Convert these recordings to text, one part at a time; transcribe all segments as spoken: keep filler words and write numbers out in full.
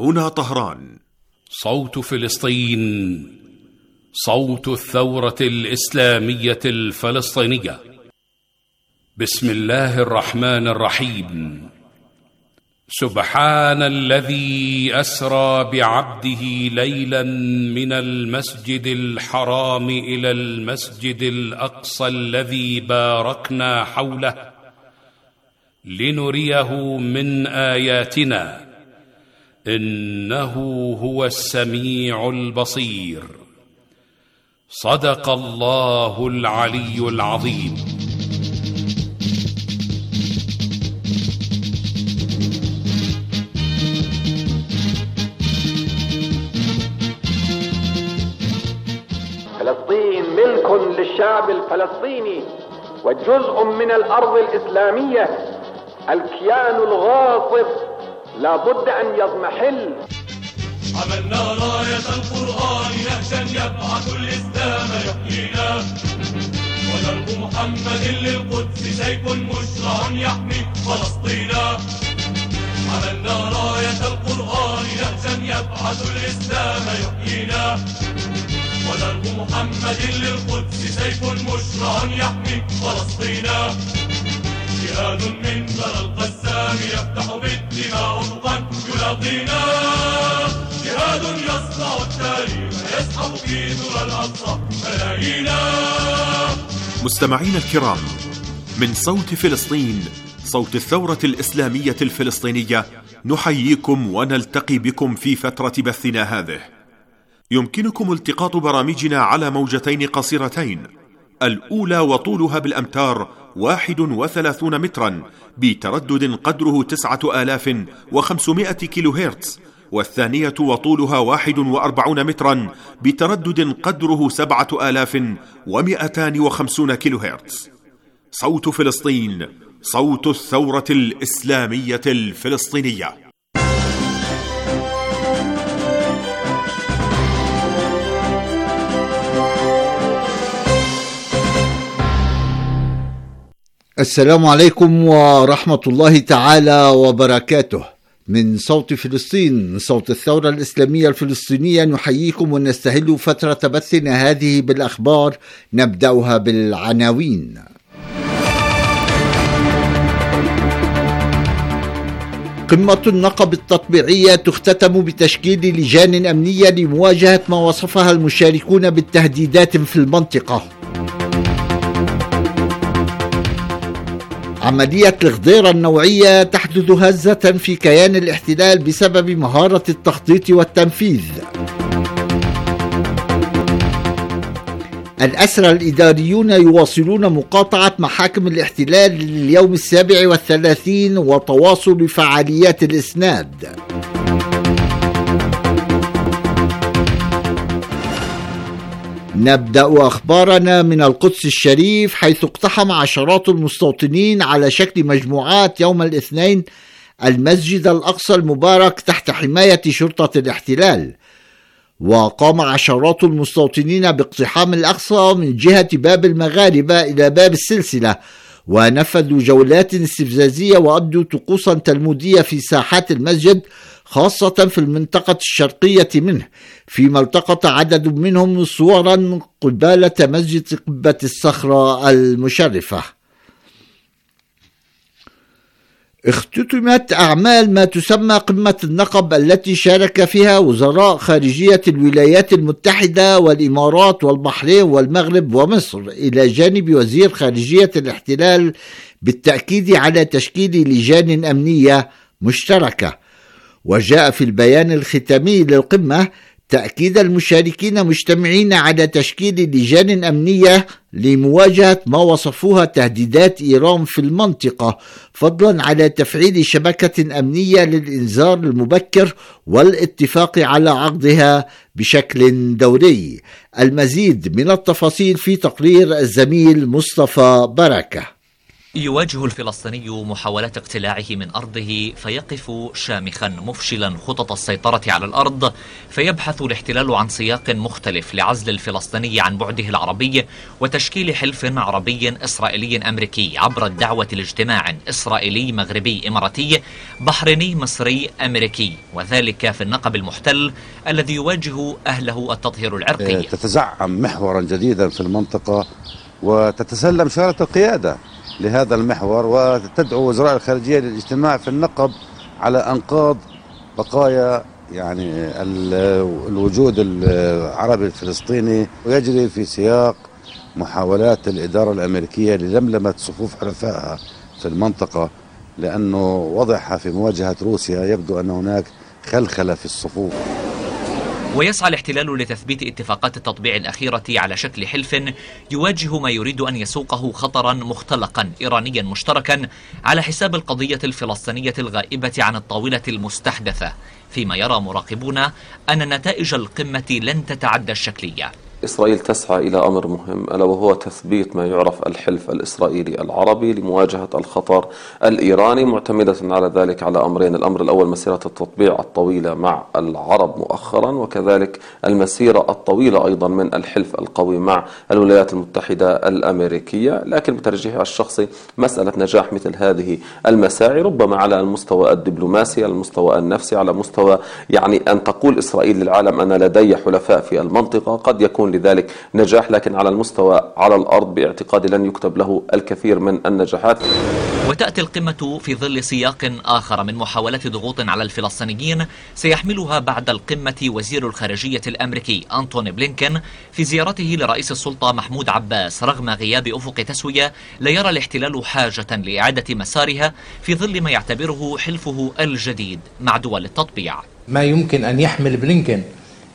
هنا طهران. صوت فلسطين، صوت الثورة الإسلامية الفلسطينية. بسم الله الرحمن الرحيم. سبحان الذي أسرى بعبده ليلا من المسجد الحرام إلى المسجد الأقصى الذي باركنا حوله لنريه من آياتنا إنه هو السميع البصير. صدق الله العلي العظيم. فلسطين ملك للشعب الفلسطيني وجزء من الأرض الإسلامية. الكيان الغاصب لا بد أن يضمحل. عملنا راية القرآن نهجا يبعث الإسلام يحيينا، ودرب محمد للقدس سيف مشرع يحمي فلسطينا. عملنا راية القرآن نهجا يبعث الإسلام يحيينا، ودرب محمد للقدس سيف مشرع يحمي فلسطينا. جهاد من برى القسام يفتح بالدماء أفقا يلاقينا، جهاد يصنع التاريخ يسحب في ذرى الأقصى ملايينا. مستمعين الكرام، من صوت فلسطين، صوت الثورة الإسلامية الفلسطينية، نحييكم ونلتقي بكم في فترة بثنا هذه. يمكنكم التقاط برامجنا على موجتين قصيرتين، الأولى وطولها بالأمتار واحد وثلاثون مترا بتردد قدره تسعة آلاف وخمسمائة كيلو هرتز، والثانية وطولها واحد وأربعون مترا بتردد قدره سبعة آلاف ومئتان وخمسون كيلو هرتز. صوت فلسطين، صوت الثورة الإسلامية الفلسطينية. السلام عليكم ورحمة الله تعالى وبركاته. من صوت فلسطين، صوت الثورة الإسلامية الفلسطينية، نحييكم ونستهل فترة بثنا هذه بالأخبار. نبدأها بالعناوين. قمة النقب التطبيعية تختتم بتشكيل لجان أمنية لمواجهة ما وصفها المشاركون بالتهديدات في المنطقة. عملية الغديرة النوعية تحدث هزة في كيان الاحتلال بسبب مهارة التخطيط والتنفيذ. الأسرى الإداريون يواصلون مقاطعة محاكم الاحتلال لليوم السابع والثلاثين وتواصل فعاليات الإسناد. نبدأ أخبارنا من القدس الشريف، حيث اقتحم عشرات المستوطنين على شكل مجموعات يوم الاثنين المسجد الأقصى المبارك تحت حماية شرطة الاحتلال. وقام عشرات المستوطنين باقتحام الأقصى من جهة باب المغاربة إلى باب السلسلة، ونفذوا جولات استفزازية وأدوا طقوسا تلمودية في ساحات المسجد، خاصة في المنطقة الشرقية منه، فيما التقط عدد منهم صورا قبالة مسجد قبة الصخرة المشرفة. اختتمت أعمال ما تسمى قمة النقب التي شارك فيها وزراء خارجية الولايات المتحدة والإمارات والبحرين والمغرب ومصر، إلى جانب وزير خارجية الاحتلال، بالتأكيد على تشكيل لجان أمنية مشتركة. وجاء في البيان الختامي للقمة تأكيد المشاركين مجتمعين على تشكيل لجان أمنية لمواجهة ما وصفوها تهديدات إيران في المنطقة، فضلا على تفعيل شبكة أمنية للإنذار المبكر والاتفاق على عقدها بشكل دوري. المزيد من التفاصيل في تقرير الزميل مصطفى بركة. يواجه الفلسطيني محاولات اقتلاعه من أرضه فيقف شامخا مفشلا خطط السيطرة على الأرض، فيبحث الاحتلال عن سياق مختلف لعزل الفلسطيني عن بعده العربي وتشكيل حلف عربي إسرائيلي أمريكي عبر الدعوة لاجتماع إسرائيلي مغربي إماراتي بحريني مصري أمريكي، وذلك في النقب المحتل الذي يواجه أهله التطهير العرقي. تتزعم محورا جديدا في المنطقة وتتسلم شارة القيادة لهذا المحور، وتدعو وزراء الخارجية للاجتماع في النقب على أنقاض بقايا يعني الوجود العربي الفلسطيني، ويجري في سياق محاولات الإدارة الأمريكية للملمة صفوف حلفائها في المنطقة، لأنه وضعها في مواجهة روسيا يبدو أن هناك خلخلة في الصفوف. ويسعى الاحتلال لتثبيت اتفاقات التطبيع الأخيرة على شكل حلف يواجه ما يريد أن يسوقه خطرا مختلقا إيرانيا مشتركا على حساب القضية الفلسطينية الغائبة عن الطاولة المستحدثة، فيما يرى مراقبون أن نتائج القمة لن تتعدى الشكلية. إسرائيل تسعى إلى أمر مهم ألا وهو تثبيت ما يعرف الحلف الإسرائيلي العربي لمواجهة الخطر الإيراني، معتمدة على ذلك على أمرين: الأمر الأول مسيرة التطبيع الطويلة مع العرب مؤخرا، وكذلك المسيرة الطويلة أيضا من الحلف القوي مع الولايات المتحدة الأمريكية. لكن بترجيحي الشخصي مسألة نجاح مثل هذه المساعي ربما على المستوى الدبلوماسي، على المستوى النفسي، على مستوى يعني أن تقول إسرائيل للعالم أن لدي حلفاء في المنطقة، قد يكون لذلك نجاح، لكن على المستوى على الأرض باعتقادي لن يكتب له الكثير من النجاحات. وتأتي القمة في ظل سياق آخر من محاولات ضغوط على الفلسطينيين سيحملها بعد القمة وزير الخارجية الأمريكي أنتوني بلينكن في زيارته لرئيس السلطة محمود عباس، رغم غياب أفق تسوية لا يرى الاحتلال حاجة لإعادة مسارها في ظل ما يعتبره حلفه الجديد مع دول التطبيع. ما يمكن أن يحمل بلينكن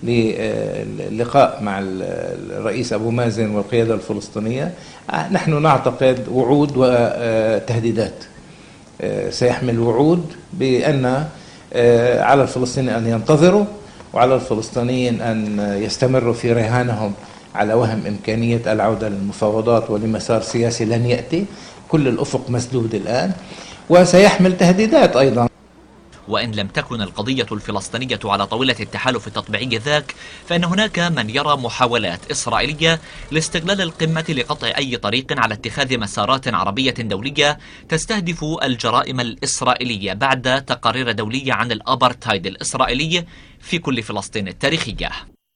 للقاء مع الرئيس أبو مازن والقيادة الفلسطينية، نحن نعتقد وعود وتهديدات. سيحمل وعود بأن على الفلسطينيين أن ينتظروا، وعلى الفلسطينيين أن يستمروا في رهانهم على وهم إمكانية العودة للمفاوضات ولمسار سياسي لن يأتي، كل الأفق مسدود الآن. وسيحمل تهديدات أيضا. وإن لم تكن القضية الفلسطينية على طاولة التحالف التطبيعي ذاك، فإن هناك من يرى محاولات إسرائيلية لاستغلال القمة لقطع أي طريق على اتخاذ مسارات عربية دولية تستهدف الجرائم الإسرائيلية بعد تقارير دولية عن الأبارتايد الإسرائيلي في كل فلسطين التاريخية.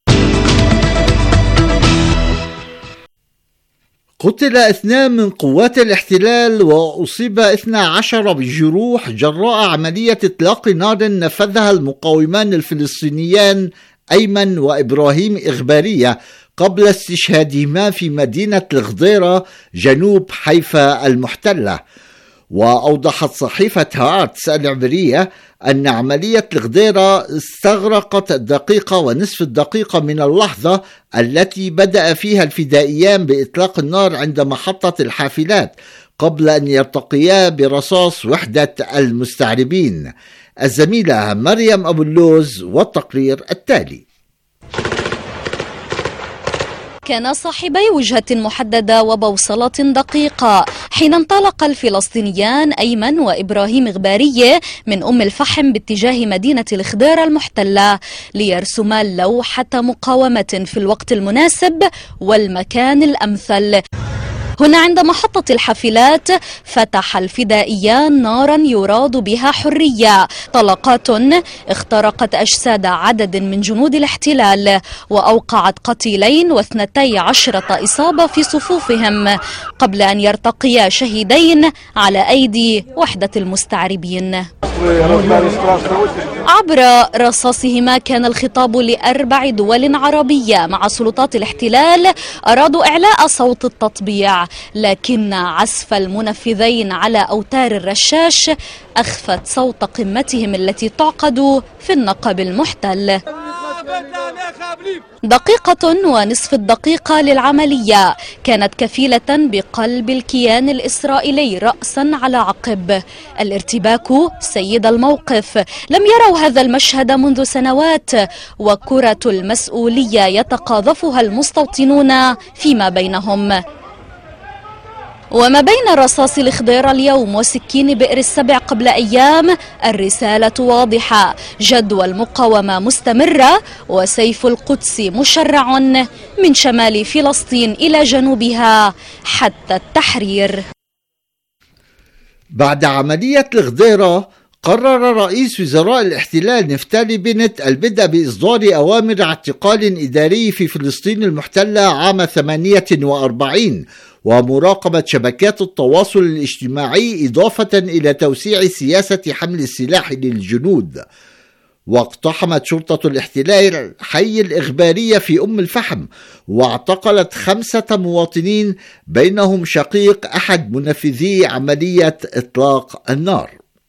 قتل اثنان من قوات الاحتلال وأصيب اثنا عشر بجروح جراء عملية إطلاق نار نفذها المقاومان الفلسطينيان أيمن وإبراهيم إغبارية قبل استشهادهما في مدينة الغديرة جنوب حيفا المحتلة. وأوضحت صحيفة هارتس العبرية أن عملية الغديرة استغرقت دقيقة ونصف الدقيقة من اللحظة التي بدأ فيها الفدائيان بإطلاق النار عند محطة الحافلات قبل أن يرتقيا برصاص وحدة المستعربين. الزميلة مريم أبو اللوز والتقرير التالي. كان صاحبي وجهة محددة وبوصلة دقيقة حين انطلق الفلسطينيان أيمن وإبراهيم إغبارية من أم الفحم باتجاه مدينة الغديرة المحتلة ليرسما لوحة مقاومة في الوقت المناسب والمكان الأمثل. هنا عند محطة الحافلات فتح الفدائيان نارا يراد بها حرية، طلقات اخترقت أجساد عدد من جنود الاحتلال وأوقعت قتيلين واثنتي عشرة إصابة في صفوفهم قبل أن يرتقيا شهيدين على أيدي وحدة المستعربين. عبر رصاصهما كان الخطاب لأربع دول عربية مع سلطات الاحتلال أرادوا إعلاء صوت التطبيع، لكن عزف المنفذين على أوتار الرشاش أخفت صوت قمتهم التي تعقد في النقب المحتل. دقيقة ونصف الدقيقة للعملية كانت كفيلة بقلب الكيان الإسرائيلي رأسا على عقب. الارتباك سيد الموقف، لم يروا هذا المشهد منذ سنوات، وكرة المسؤولية يتقاذفها المستوطنون فيما بينهم. وما بين رصاص الخضيرة اليوم وسكين بئر السبع قبل أيام الرسالة واضحة: جدوى المقاومة مستمرة وسيف القدس مشرع من شمال فلسطين إلى جنوبها حتى التحرير. بعد عملية الخضيرة قرر رئيس وزراء الاحتلال نفتالي بنت البدء بإصدار أوامر اعتقال إداري في فلسطين المحتلة عام ثمانية وأربعين ومراقبة شبكات التواصل الاجتماعي إضافة إلى توسيع سياسة حمل السلاح للجنود. واقتحمت شرطة الاحتلال حي الإخبارية في أم الفحم واعتقلت خمسة مواطنين بينهم شقيق أحد منفذي عملية إطلاق النار.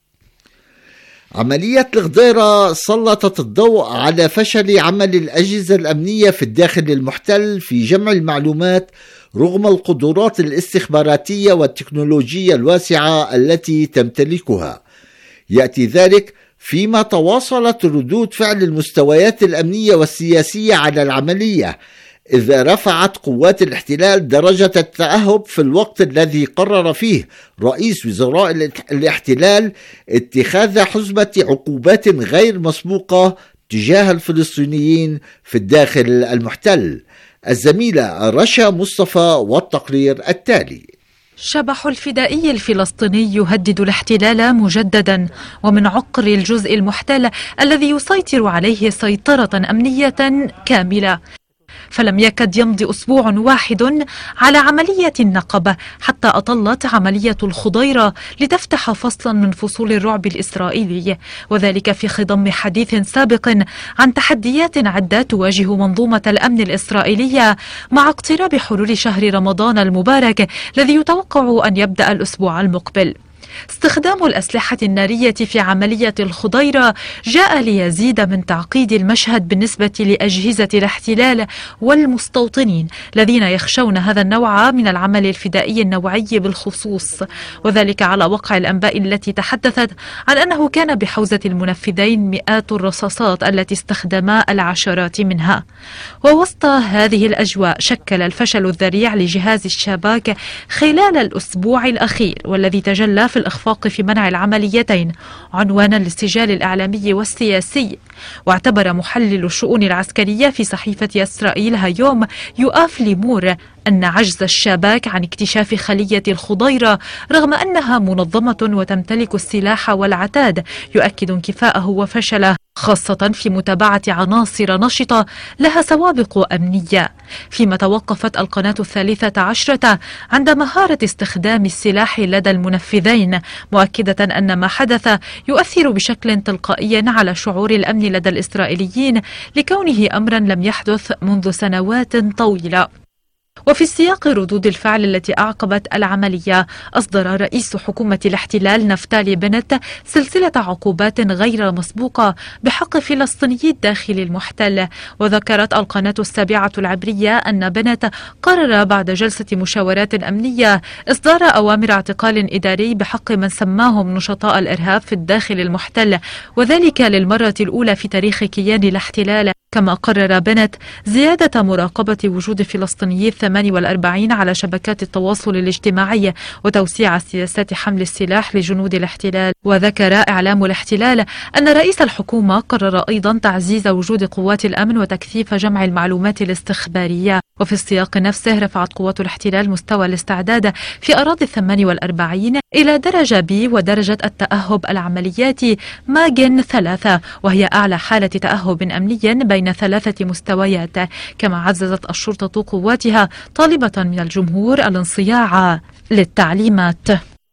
عملية الخضيرة سلطت الضوء على فشل عمل الأجهزة الأمنية في الداخل المحتل في جمع المعلومات رغم القدرات الاستخباراتية والتكنولوجية الواسعة التي تمتلكها. يأتي ذلك فيما تواصلت ردود فعل المستويات الأمنية والسياسية على العملية، إذا رفعت قوات الاحتلال درجة التأهب في الوقت الذي قرر فيه رئيس وزراء الاحتلال اتخاذ حزمة عقوبات غير مسبوقة تجاه الفلسطينيين في الداخل المحتل. الزميلة رشا مصطفى والتقرير التالي. شبح الفدائي الفلسطيني يهدد الاحتلال مجددا ومن عقر الجزء المحتل الذي يسيطر عليه سيطرة أمنية كاملة. فلم يكد يمضي أسبوع واحد على عملية النقب حتى أطلت عملية الخضيرة لتفتح فصلا من فصول الرعب الإسرائيلي، وذلك في خضم حديث سابق عن تحديات عدة تواجه منظومة الأمن الإسرائيلية مع اقتراب حلول شهر رمضان المبارك الذي يتوقع أن يبدأ الأسبوع المقبل. استخدام الأسلحة النارية في عملية الخضيرة جاء ليزيد من تعقيد المشهد بالنسبة لأجهزة الاحتلال والمستوطنين الذين يخشون هذا النوع من العمل الفدائي النوعي بالخصوص، وذلك على وقع الأنباء التي تحدثت عن أنه كان بحوزة المنفذين مئات الرصاصات التي استخدما العشرات منها. ووسط هذه الأجواء شكل الفشل الذريع لجهاز الشباك خلال الأسبوع الأخير والذي تجلى في الإخفاق في منع العمليتين عنوانا للسجال الإعلامي والسياسي. واعتبر محلل الشؤون العسكرية في صحيفة إسرائيل هيوم يؤاف ليمور أن عجز الشباك عن اكتشاف خلية الخضيرة رغم أنها منظمة وتمتلك السلاح والعتاد يؤكد انكفاءه وفشله، خاصة في متابعة عناصر نشطة لها سوابق أمنية. فيما توقفت القناة الثالثة عشرة عند مهارة استخدام السلاح لدى المنفذين، مؤكدة أن ما حدث يؤثر بشكل تلقائي على شعور الأمن لدى الإسرائيليين لكونه أمرا لم يحدث منذ سنوات طويلة. وفي سياق ردود الفعل التي أعقبت العملية، أصدر رئيس حكومة الاحتلال نفتالي بنت سلسلة عقوبات غير مسبوقة بحق فلسطيني الداخل المحتل. وذكرت القناة السابعة العبرية أن بنت قرر بعد جلسة مشاورات أمنية إصدار أوامر اعتقال إداري بحق من سماهم نشطاء الإرهاب في الداخل المحتل، وذلك للمرة الأولى في تاريخ كيان الاحتلال. كما قرر بنت زيادة مراقبة وجود فلسطينيي الثمان والأربعين على شبكات التواصل الاجتماعي وتوسيع سياسات حمل السلاح لجنود الاحتلال. وذكر إعلام الاحتلال أن رئيس الحكومة قرر أيضا تعزيز وجود قوات الأمن وتكثيف جمع المعلومات الاستخبارية. وفي السياق نفسه رفعت قوات الاحتلال مستوى الاستعداد في أراضي الثمان والأربعين إلى درجة بي ودرجة التأهب العملياتي ماجن ثلاثة، وهي أعلى حالة تأهب أمني بين ثلاثة مستويات. كما عززت الشرطة قواتها طالبة من الجمهور الانصياع للتعليمات.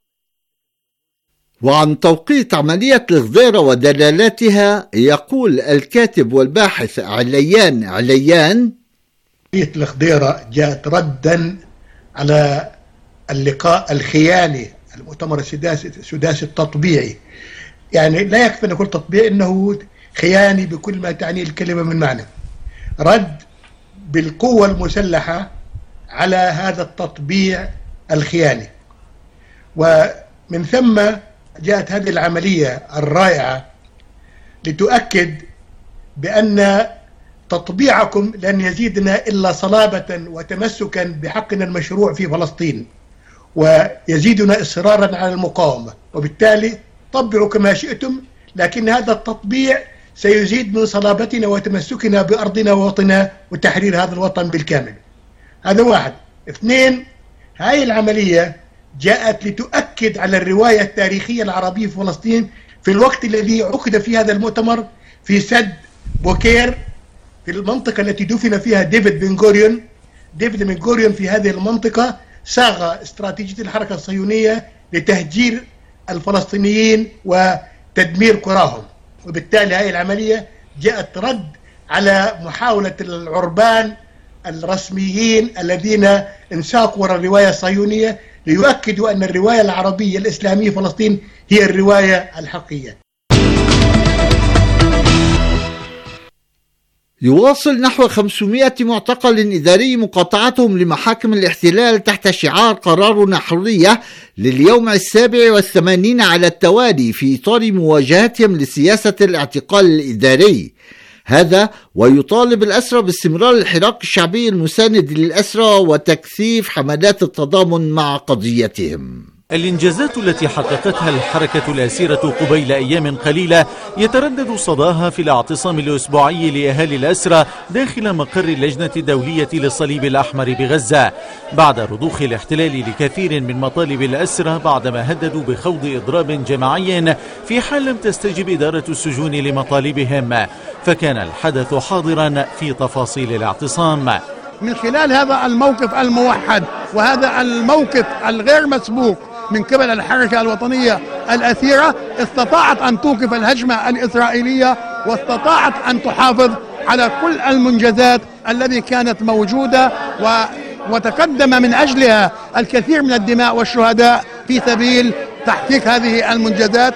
وعن توقيت عملية الخضيرة ودلالاتها يقول الكاتب والباحث عليان عليان: عملية الخضيرة جاءت ردا على اللقاء الخيالي المؤتمر السداسي السداسي التطبيعي. يعني لا يكفي أن نقول تطبيع، إنه خياني بكل ما تعنيه الكلمة من معنى. رد بالقوة المسلحة على هذا التطبيع الخياني، ومن ثم جاءت هذه العملية الرائعة لتؤكد بأن تطبيعكم لن يزيدنا إلا صلابة وتمسكا بحقنا المشروع في فلسطين، ويزيدنا إصرارا على المقاومة، وبالتالي طبعوا كما شئتم، لكن هذا التطبيع سيزيد من صلابتنا وتمسكنا بأرضنا ووطننا وتحرير هذا الوطن بالكامل. هذا واحد. اثنين، هاي العملية جاءت لتؤكد على الرواية التاريخية العربية في فلسطين في الوقت الذي عقد في هذا المؤتمر في سد بوكير، في المنطقة التي دفن فيها ديفيد بن غوريون. ديفيد بن غوريون في هذه المنطقة صاغ استراتيجية الحركة الصهيونية لتهجير الفلسطينيين وتدمير قراهم، وبالتالي هذه العملية جاءت رد على محاولة العربان الرسميين الذين انساقوا وراء الرواية الصهيونية ليؤكدوا أن الرواية العربية الإسلامية فلسطين هي الرواية الحقيقية. يواصل نحو خمسمائة معتقل إداري مقاطعتهم لمحاكم الاحتلال تحت شعار قرارنا حرية لليوم السابع والثمانين على التوالي في إطار مواجهتهم لسياسة الاعتقال الإداري. هذا ويطالب الأسرى باستمرار الحراك الشعبي المساند للأسرى وتكثيف حملات التضامن مع قضيتهم. الإنجازات التي حققتها الحركة الأسيرة قبيل أيام قليلة يتردد صداها في الاعتصام الأسبوعي لأهالي الأسرى داخل مقر اللجنة الدولية للصليب الأحمر بغزة بعد رضوخ الاحتلال لكثير من مطالب الأسرى بعدما هددوا بخوض إضراب جماعي في حال لم تستجب إدارة السجون لمطالبهم، فكان الحدث حاضرا في تفاصيل الاعتصام. من خلال هذا الموقف الموحد وهذا الموقف الغير مسبوق من قبل الحركة الوطنية الأثيرة استطاعت أن توقف الهجمة الإسرائيلية واستطاعت أن تحافظ على كل المنجزات التي كانت موجودة و... وتقدم من أجلها الكثير من الدماء والشهداء في سبيل تحقيق هذه المنجزات.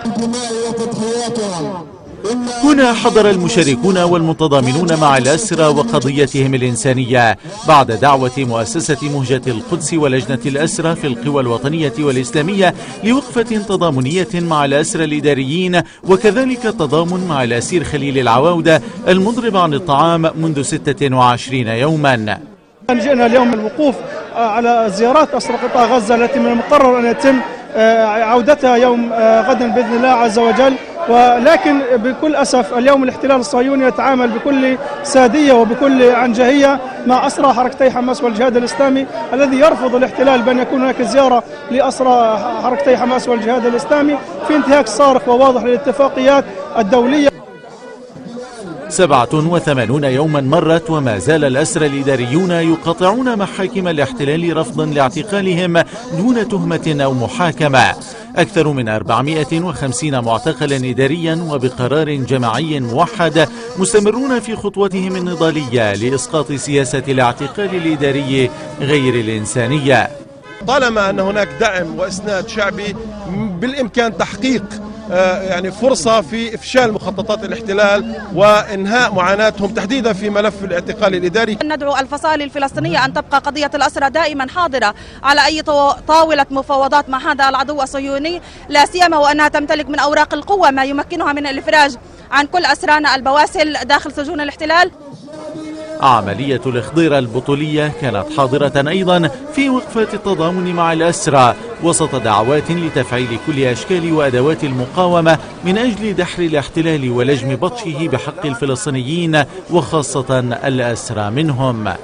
هنا حضر المشاركون والمتضامنون مع الأسرى وقضيتهم الإنسانية بعد دعوة مؤسسة مهجة القدس ولجنة الأسرى في القوى الوطنية والإسلامية لوقفة تضامنية مع الأسرى الإداريين، وكذلك التضامن مع الأسير خليل العواودة المضرب عن الطعام منذ ستة وعشرين يوما. جئنا اليوم الوقوف على زيارات أسرى قطاع غزة التي من المقرر أن يتم عودتها يوم غدا بإذن الله عز وجل، ولكن بكل أسف اليوم الاحتلال الصهيوني يتعامل بكل سادية وبكل عنجهية مع أسرى حركتي حماس والجهاد الإسلامي، الذي يرفض الاحتلال بأن يكون هناك زيارة لأسرى حركتي حماس والجهاد الإسلامي في انتهاك صارخ وواضح للاتفاقيات الدولية. سبعة وثمانون يوما مرت وما زال الأسرى الإداريون يقاطعون محاكم الاحتلال رفضا لاعتقالهم دون تهمة أو محاكمة. أكثر من أربعمائة وخمسين معتقلا إداريا وبقرار جماعي موحد مستمرون في خطوتهم النضالية لإسقاط سياسة الاعتقال الإداري غير الإنسانية. طالما أن هناك دعم وإسناد شعبي بالإمكان تحقيق يعني فرصة في إفشال مخططات الاحتلال وإنهاء معاناتهم تحديدا في ملف الاعتقال الإداري. ندعو الفصائل الفلسطينية أن تبقى قضية الأسرى دائما حاضرة على أي طاولة مفاوضات مع هذا العدو الصهيوني، لا سيما وأنها تمتلك من أوراق القوة ما يمكنها من الإفراج عن كل أسرانا البواسل داخل سجون الاحتلال. عملية الإخضير البطولية كانت حاضرة أيضا في وقفة التضامن مع الأسرى وسط دعوات لتفعيل كل أشكال وأدوات المقاومة من أجل دحر الاحتلال ولجم بطشه بحق الفلسطينيين وخاصة الأسرى منهم.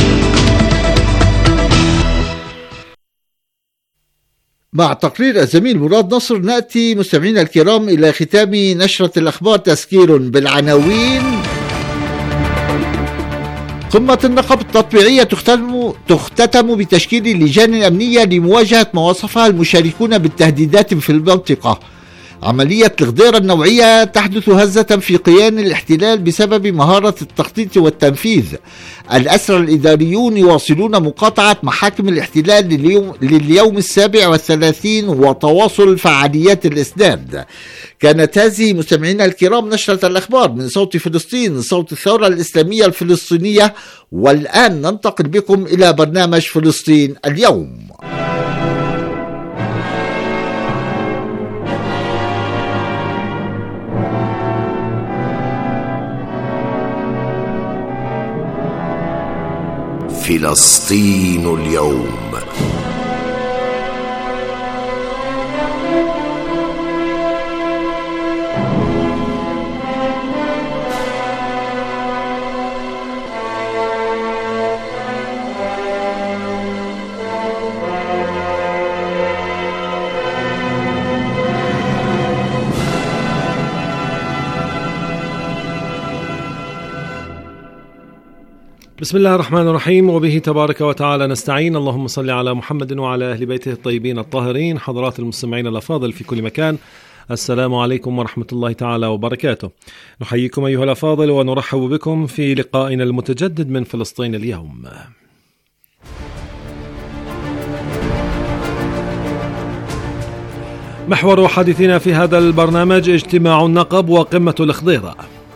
مع تقرير الزميل مراد نصر نأتي مستمعينا الكرام إلى ختام نشرة الأخبار. تذكير بالعناوين: قمة النقب التطبيعية تختتم, تختتم بتشكيل اللجان الأمنية لمواجهة ما وصفها المشاركون بالتهديدات في المنطقة. عملية الغدير النوعية تحدث هزة في قيان الاحتلال بسبب مهارة التخطيط والتنفيذ. الأسرى الإداريون يواصلون مقاطعة محاكم الاحتلال لليوم, لليوم السابع والثلاثين وتواصل فعاليات الإسناد. كانت هذه مستمعينا الكرام نشرة الأخبار من صوت فلسطين، صوت الثورة الإسلامية الفلسطينية. والآن ننتقل بكم إلى برنامج فلسطين اليوم. فلسطين اليوم. بسم الله الرحمن الرحيم، وبه تبارك وتعالى نستعين. اللهم صل على محمد وعلى أهل بيته الطيبين الطاهرين. حضرات المستمعين الأفاضل في كل مكان، السلام عليكم ورحمة الله تعالى وبركاته. نحييكم أيها الأفاضل ونرحب بكم في لقائنا المتجدد من فلسطين اليوم. محور حديثنا في هذا البرنامج اجتماع النقب وقمة الخضيرة.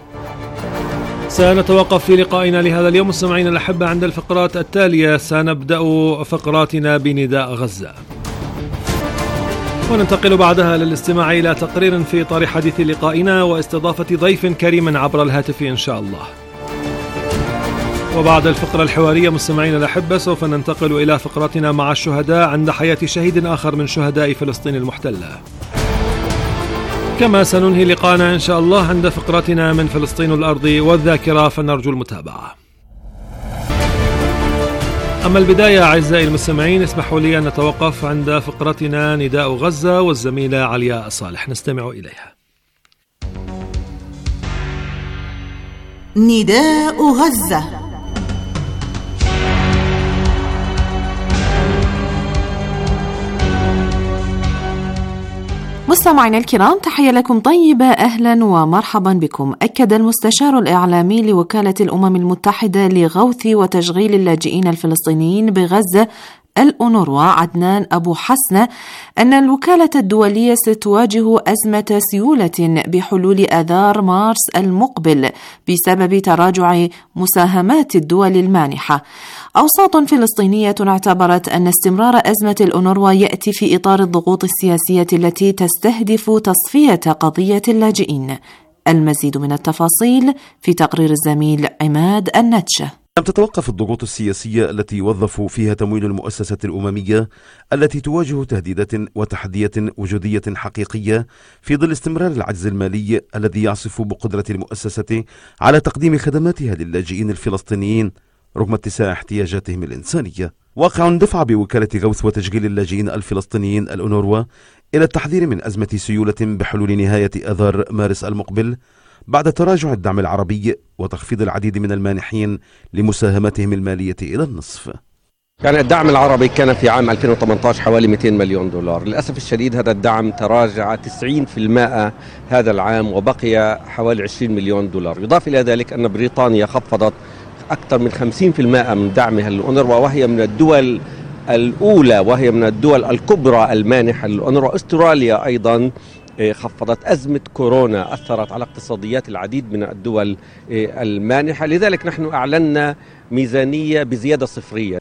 سنتوقف في لقائنا لهذا اليوم مستمعين الأحبة عند الفقرات التالية. سنبدأ فقراتنا بنداء غزة، وننتقل بعدها للاستماع إلى تقرير في إطار حديث لقائنا واستضافة ضيف كريم عبر الهاتف إن شاء الله. وبعد الفقرة الحوارية مستمعين الأحبة سوف ننتقل إلى فقرتنا مع الشهداء عند حياة شهيد آخر من شهداء فلسطين المحتلة. كما سننهي لقاءنا إن شاء الله عند فقرتنا من فلسطين الأرض والذاكرة، فنرجو المتابعة. أما البداية أعزائي المستمعين اسمحوا لي أن نتوقف عند فقرتنا نداء غزة والزميلة علياء صالح، نستمع إليها. نداء غزة. مستمعينا الكرام، تحية لكم طيبة، أهلا ومرحبا بكم. أكد المستشار الإعلامي لوكالة الأمم المتحدة لغوث وتشغيل اللاجئين الفلسطينيين بغزة الأونروا عدنان أبو حسنة أن الوكالة الدولية ستواجه أزمة سيولة بحلول آذار مارس المقبل بسبب تراجع مساهمات الدول المانحة. أوساط فلسطينية اعتبرت أن استمرار أزمة الأونروا يأتي في إطار الضغوط السياسية التي تستهدف تصفية قضية اللاجئين. المزيد من التفاصيل في تقرير الزميل عماد النتشة. لم تتوقف الضغوط السياسية التي وظفوا فيها تمويل المؤسسة الأممية التي تواجه تهديدات وتحديات وجودية حقيقية في ظل استمرار العجز المالي الذي يعصف بقدرة المؤسسة على تقديم خدماتها للاجئين الفلسطينيين رغم اتساع احتياجاتهم الإنسانية. واقع دفع بوكالة غوث وتشغيل اللاجئين الفلسطينيين الأونروا إلى التحذير من أزمة سيولة بحلول نهاية آذار مارس المقبل بعد تراجع الدعم العربي وتخفيض العديد من المانحين لمساهمتهم المالية إلى النصف. يعني الدعم العربي كان في عام ألفين وثمانية عشر حوالي مئتين مليون دولار. للأسف الشديد هذا الدعم تراجع تسعين بالمئة هذا العام وبقي حوالي عشرين مليون دولار. يضاف إلى ذلك أن بريطانيا خفضت أكثر من خمسين بالمئة من دعمها للأونروا، وهي من الدول الأولى وهي من الدول الكبرى المانحة للأونروا. أستراليا أيضا خفضت. أزمة كورونا أثرت على اقتصاديات العديد من الدول المانحة، لذلك نحن أعلنا ميزانية بزيادة صفرية.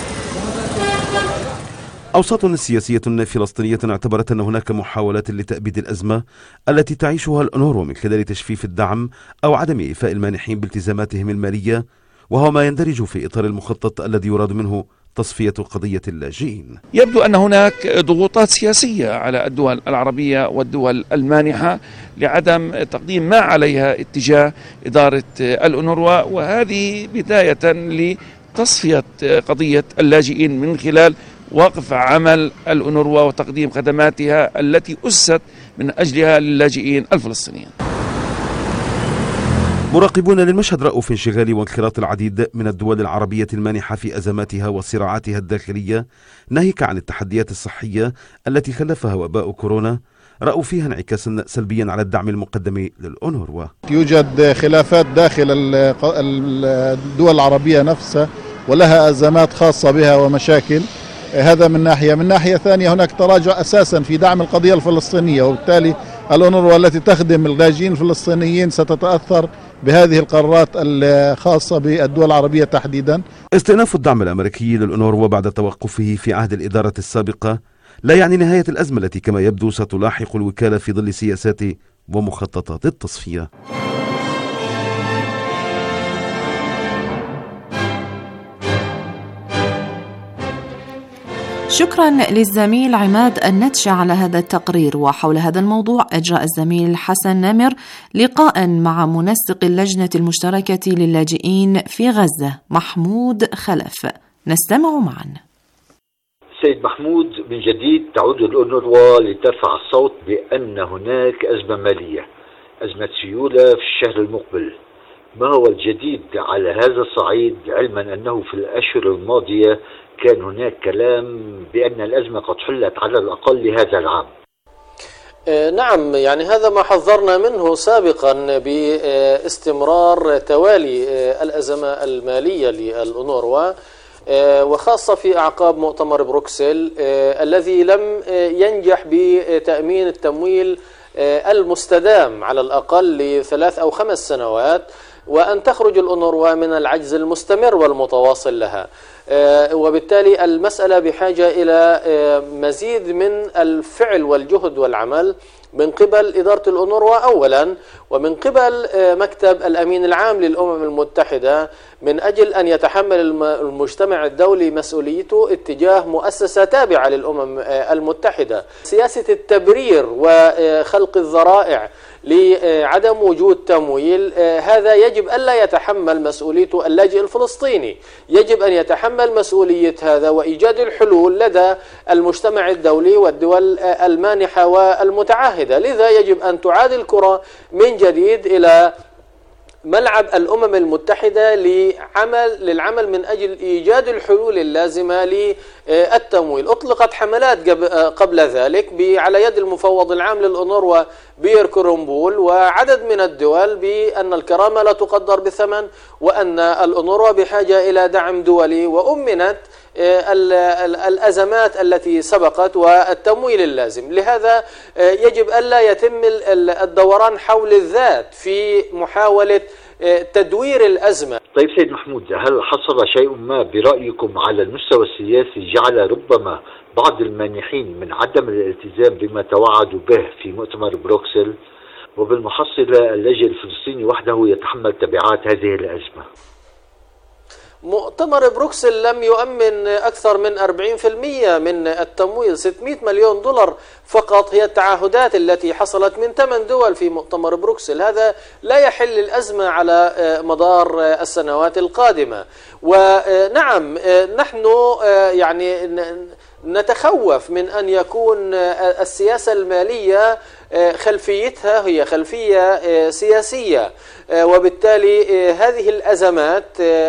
أوساط سياسية فلسطينية اعتبرت أن هناك محاولات لتأبيد الأزمة التي تعيشها الأونروا من خلال تجفيف الدعم أو عدم إيفاء المانحين بالتزاماتهم المالية، وهو ما يندرج في إطار المخطط الذي يراد منه تصفية قضية اللاجئين. يبدو أن هناك ضغوطات سياسية على الدول العربية والدول المانحة لعدم تقديم ما عليها اتجاه إدارة الأونروا، وهذه بداية لتصفية قضية اللاجئين من خلال وقف عمل الأونروا وتقديم خدماتها التي أسست من أجلها للاجئين الفلسطينيين. مراقبون للمشهد رأوا في انشغال وانخراط العديد من الدول العربية المانحة في أزماتها وصراعاتها الداخلية، ناهيك عن التحديات الصحية التي خلفها وباء كورونا، رأوا فيها انعكاسا سلبيا على الدعم المقدم للأونروا. يوجد خلافات داخل الدول العربية نفسها ولها أزمات خاصة بها ومشاكل، هذا من ناحية. من ناحية ثانية هناك تراجع أساسا في دعم القضية الفلسطينية، وبالتالي الأونروا التي تخدم اللاجئين الفلسطينيين ستتأثر بهذه القرارات الخاصة بالدول العربية تحديدا. استئناف الدعم الأمريكي للأونروا بعد توقفه في عهد الإدارة السابقة لا يعني نهاية الأزمة التي كما يبدو ستلاحق الوكالة في ظل سياسات ومخططات التصفية. شكرا للزميل عماد النتشة على هذا التقرير. وحول هذا الموضوع أجرى الزميل حسن نمر لقاء مع منسق اللجنة المشتركة للاجئين في غزة محمود خلف، نستمع معا. سيد محمود، من جديد تعود الأونروا لترفع الصوت بأن هناك أزمة مالية، أزمة سيولة في الشهر المقبل. ما هو الجديد على هذا الصعيد، علما أنه في الأشهر الماضية كان هناك كلام بأن الأزمة قد حلت على الأقل لهذا العام؟ نعم، يعني هذا ما حذرنا منه سابقا باستمرار توالي الأزمة المالية للأونروا، وخاصة في أعقاب مؤتمر بروكسل الذي لم ينجح بتأمين التمويل المستدام على الأقل لثلاث أو خمس سنوات، وأن تخرج الأونروا من العجز المستمر والمتواصل لها. وبالتالي المسألة بحاجة إلى مزيد من الفعل والجهد والعمل من قبل إدارة الأونروا أولا، ومن قبل مكتب الأمين العام للأمم المتحدة، من أجل أن يتحمل المجتمع الدولي مسؤوليته اتجاه مؤسسة تابعة للأمم المتحدة. سياسة التبرير وخلق الذرائع لعدم وجود تمويل، هذا يجب ألا يتحمل مسؤوليته اللاجئ الفلسطيني، يجب أن يتحمل مسؤولية هذا وإيجاد الحلول لدى المجتمع الدولي والدول المانحة والمتعهدة. لذا يجب أن تعاد الكرة من جديد إلى ملعب الأمم المتحدة لعمل للعمل من أجل إيجاد الحلول اللازمة للتمويل. أطلقت حملات قبل ذلك على يد المفوض العام للأونروا بير كرومبول وعدد من الدول بأن الكرامة لا تقدر بثمن، وأن الأونروا بحاجة إلى دعم دولي، وأمنت الأزمات التي سبقت والتمويل اللازم. لهذا يجب ألا يتم الدوران حول الذات في محاولة تدوير الأزمة. طيب سيد محمود، هل حصل شيء ما برأيكم على المستوى السياسي جعل ربما بعض المانحين من عدم الالتزام بما توعدوا به في مؤتمر بروكسل، وبالمحصلة اللاجئ الفلسطيني وحده يتحمل تبعات هذه الأزمة؟ مؤتمر بروكسل لم يؤمن أكثر من أربعين بالمئة من التمويل، ستمئة مليون دولار فقط هي التعهدات التي حصلت من ثمان دول في مؤتمر بروكسل. هذا لا يحل الأزمة على مدار السنوات القادمة. ونعم، نحن يعني نتخوف من أن يكون السياسة المالية خلفيتها هي خلفية سياسية، وبالتالي هذه الأزمات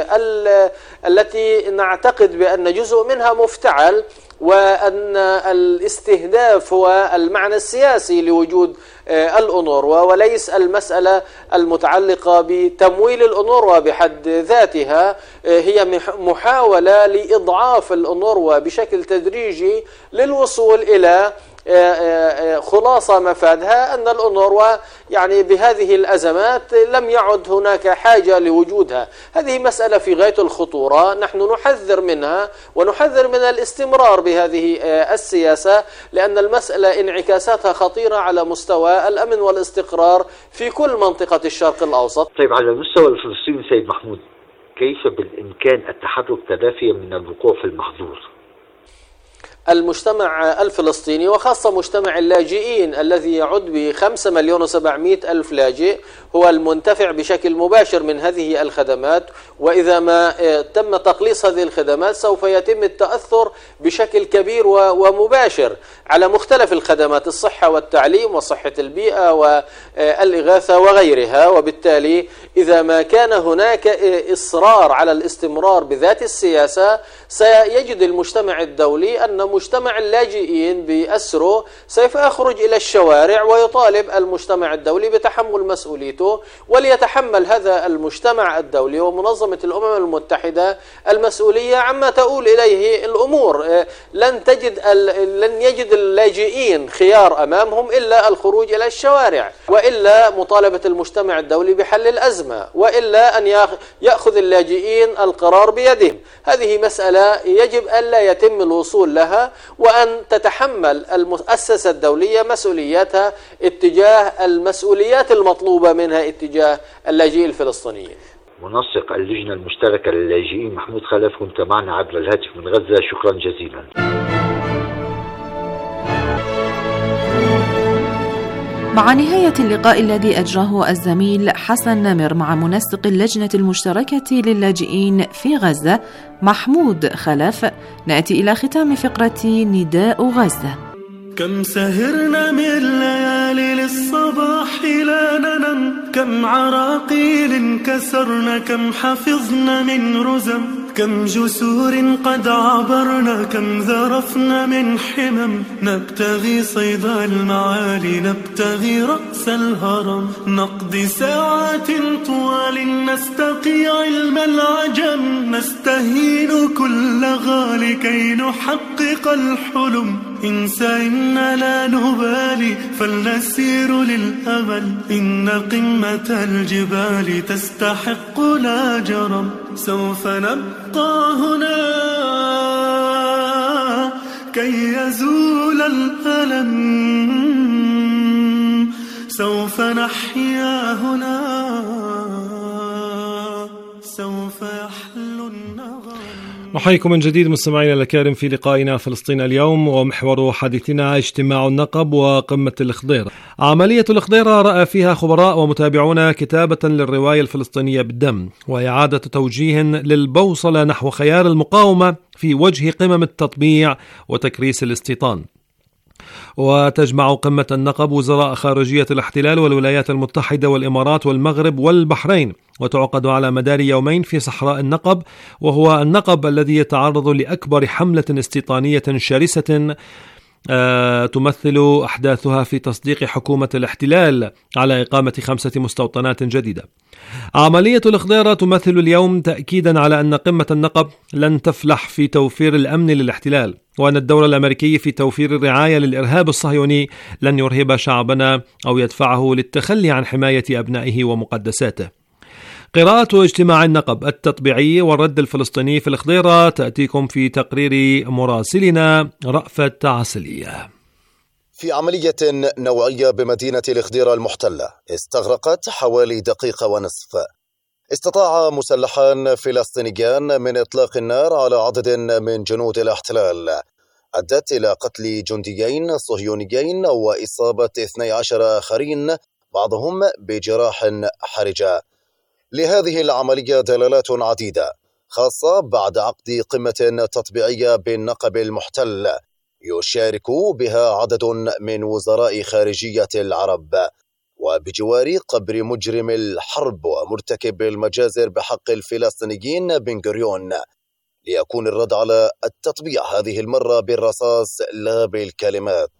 التي نعتقد بأن جزء منها مفتعل، وأن الاستهداف هو المعنى السياسي لوجود الأونروا، وليس المسألة المتعلقة بتمويل الأونروا بحد ذاتها. هي محاولة لإضعاف الأونروا بشكل تدريجي للوصول إلى خلاصة مفادها أن الأونروا يعني بهذه الأزمات لم يعد هناك حاجة لوجودها. هذه مسألة في غاية الخطورة، نحن نحذر منها ونحذر من الاستمرار بهذه السياسة، لأن المسألة انعكاساتها خطيرة على مستوى الأمن والاستقرار في كل منطقة الشرق الأوسط. طيب على المستوى الفلسطيني سيد محمود، كيف بالإمكان التحرك تدافيا من الوقوع في المحظور؟ المجتمع الفلسطيني وخاصة مجتمع اللاجئين الذي يعد بخمسة مليون وسبعمائة ألف لاجئ هو المنتفع بشكل مباشر من هذه الخدمات، وإذا ما تم تقليص هذه الخدمات سوف يتم التأثر بشكل كبير ومباشر على مختلف الخدمات، الصحة والتعليم وصحة البيئة والإغاثة وغيرها. وبالتالي إذا ما كان هناك إصرار على الاستمرار بذات السياسة، سيجد المجتمع الدولي أن مجتمع اللاجئين بأسره سوف يخرج إلى الشوارع ويطالب المجتمع الدولي بتحمل مسؤوليته، وليتحمل هذا المجتمع الدولي ومنظمة الأمم المتحدة المسؤولية عما تؤول إليه الأمور. لن تجد لن يجد اللاجئين خيار أمامهم إلا الخروج إلى الشوارع، وإلا مطالبة المجتمع الدولي بحل الأزمة، وإلا أن يأخذ اللاجئين القرار بيدهم. هذه مسألة يجب ألا يتم الوصول لها، وأن تتحمل المؤسسة الدولية مسؤولياتها اتجاه المسؤوليات المطلوبة منها اتجاه اللاجئين الفلسطينيين. منسق اللجنة المشتركة للاجئين محمود خلف، كنت معنا عبر الهاتف من غزة، شكرا جزيلا. مع نهاية اللقاء الذي أجراه الزميل حسن نمر مع منسق اللجنة المشتركة للاجئين في غزة محمود خلف، نأتي إلى ختام فقرة نداء غزة. كم سهرنا من ليالي للصباح لا ننام، كم عراقيل كسرنا، كم حفظنا من رزم، كم جسور قد عبرنا، كم ذرفنا من حمم. نبتغي صيد المعالي، نبتغي رأس الهرم، نقضي ساعات طوال نستقي علم العجم، نستهين كل غالي كي نحقق الحلم. انسى إن لا نبالي فلنسير للأمل، إن قمة الجبال تستحق لا جرم. سوف نبقى هنا كي يزول الألم، سوف نحيا هنا، سوف يحلو النغم. نحييكم من جديد مستمعينا الكرام في لقائنا فلسطين اليوم، ومحور حديثنا اجتماع النقب وقمة الخضيرة. عملية الخضيرة رأى فيها خبراء ومتابعون كتابة للرواية الفلسطينية بالدم، وإعادة توجيه للبوصلة نحو خيار المقاومة في وجه قمم التطبيع وتكريس الاستيطان. وتجمع قمة النقب وزراء خارجية الاحتلال والولايات المتحدة والإمارات والمغرب والبحرين، وتعقد على مدار يومين في صحراء النقب، وهو النقب الذي يتعرض لأكبر حملة استيطانية شرسة آه تمثل أحداثها في تصديق حكومة الاحتلال على إقامة خمسة مستوطنات جديدة. عملية الخضيرة تمثل اليوم تأكيدا على أن قمة النقب لن تفلح في توفير الأمن للاحتلال، وأن الدور الأمريكي في توفير الرعاية للإرهاب الصهيوني لن يرهب شعبنا أو يدفعه للتخلي عن حماية أبنائه ومقدساته. قراءة اجتماع النقب التطبيعي والرد الفلسطيني في الخضيرة تأتيكم في تقرير مراسلنا رأفت عسلية. في عملية نوعية بمدينة الخضيرة المحتلة استغرقت حوالي دقيقة ونصف، استطاع مسلحان فلسطينيان من إطلاق النار على عدد من جنود الاحتلال، أدت إلى قتل جنديين صهيونيين وإصابة اثني عشر آخرين بعضهم بجراح حرجة. لهذه العملية دلالات عديدة، خاصة بعد عقد قمة تطبيعية بالنقب المحتل يشارك بها عدد من وزراء خارجية العرب، وبجوار قبر مجرم الحرب ومرتكب المجازر بحق الفلسطينيين بن غوريون، ليكون الرد على التطبيع هذه المرة بالرصاص لا بالكلمات.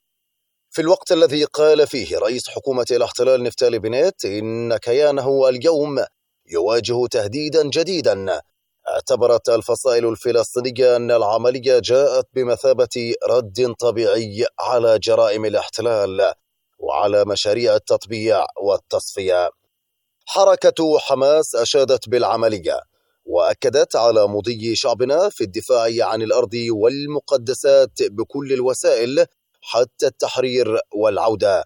في الوقت الذي قال فيه رئيس حكومة الاحتلال نفتالي بنيت إن كيانه اليوم يواجه تهديدا جديدا، اعتبرت الفصائل الفلسطينية أن العملية جاءت بمثابة رد طبيعي على جرائم الاحتلال وعلى مشاريع التطبيع والتصفية. حركة حماس أشادت بالعملية وأكدت على مضي شعبنا في الدفاع عن الأرض والمقدسات بكل الوسائل حتى التحرير والعودة.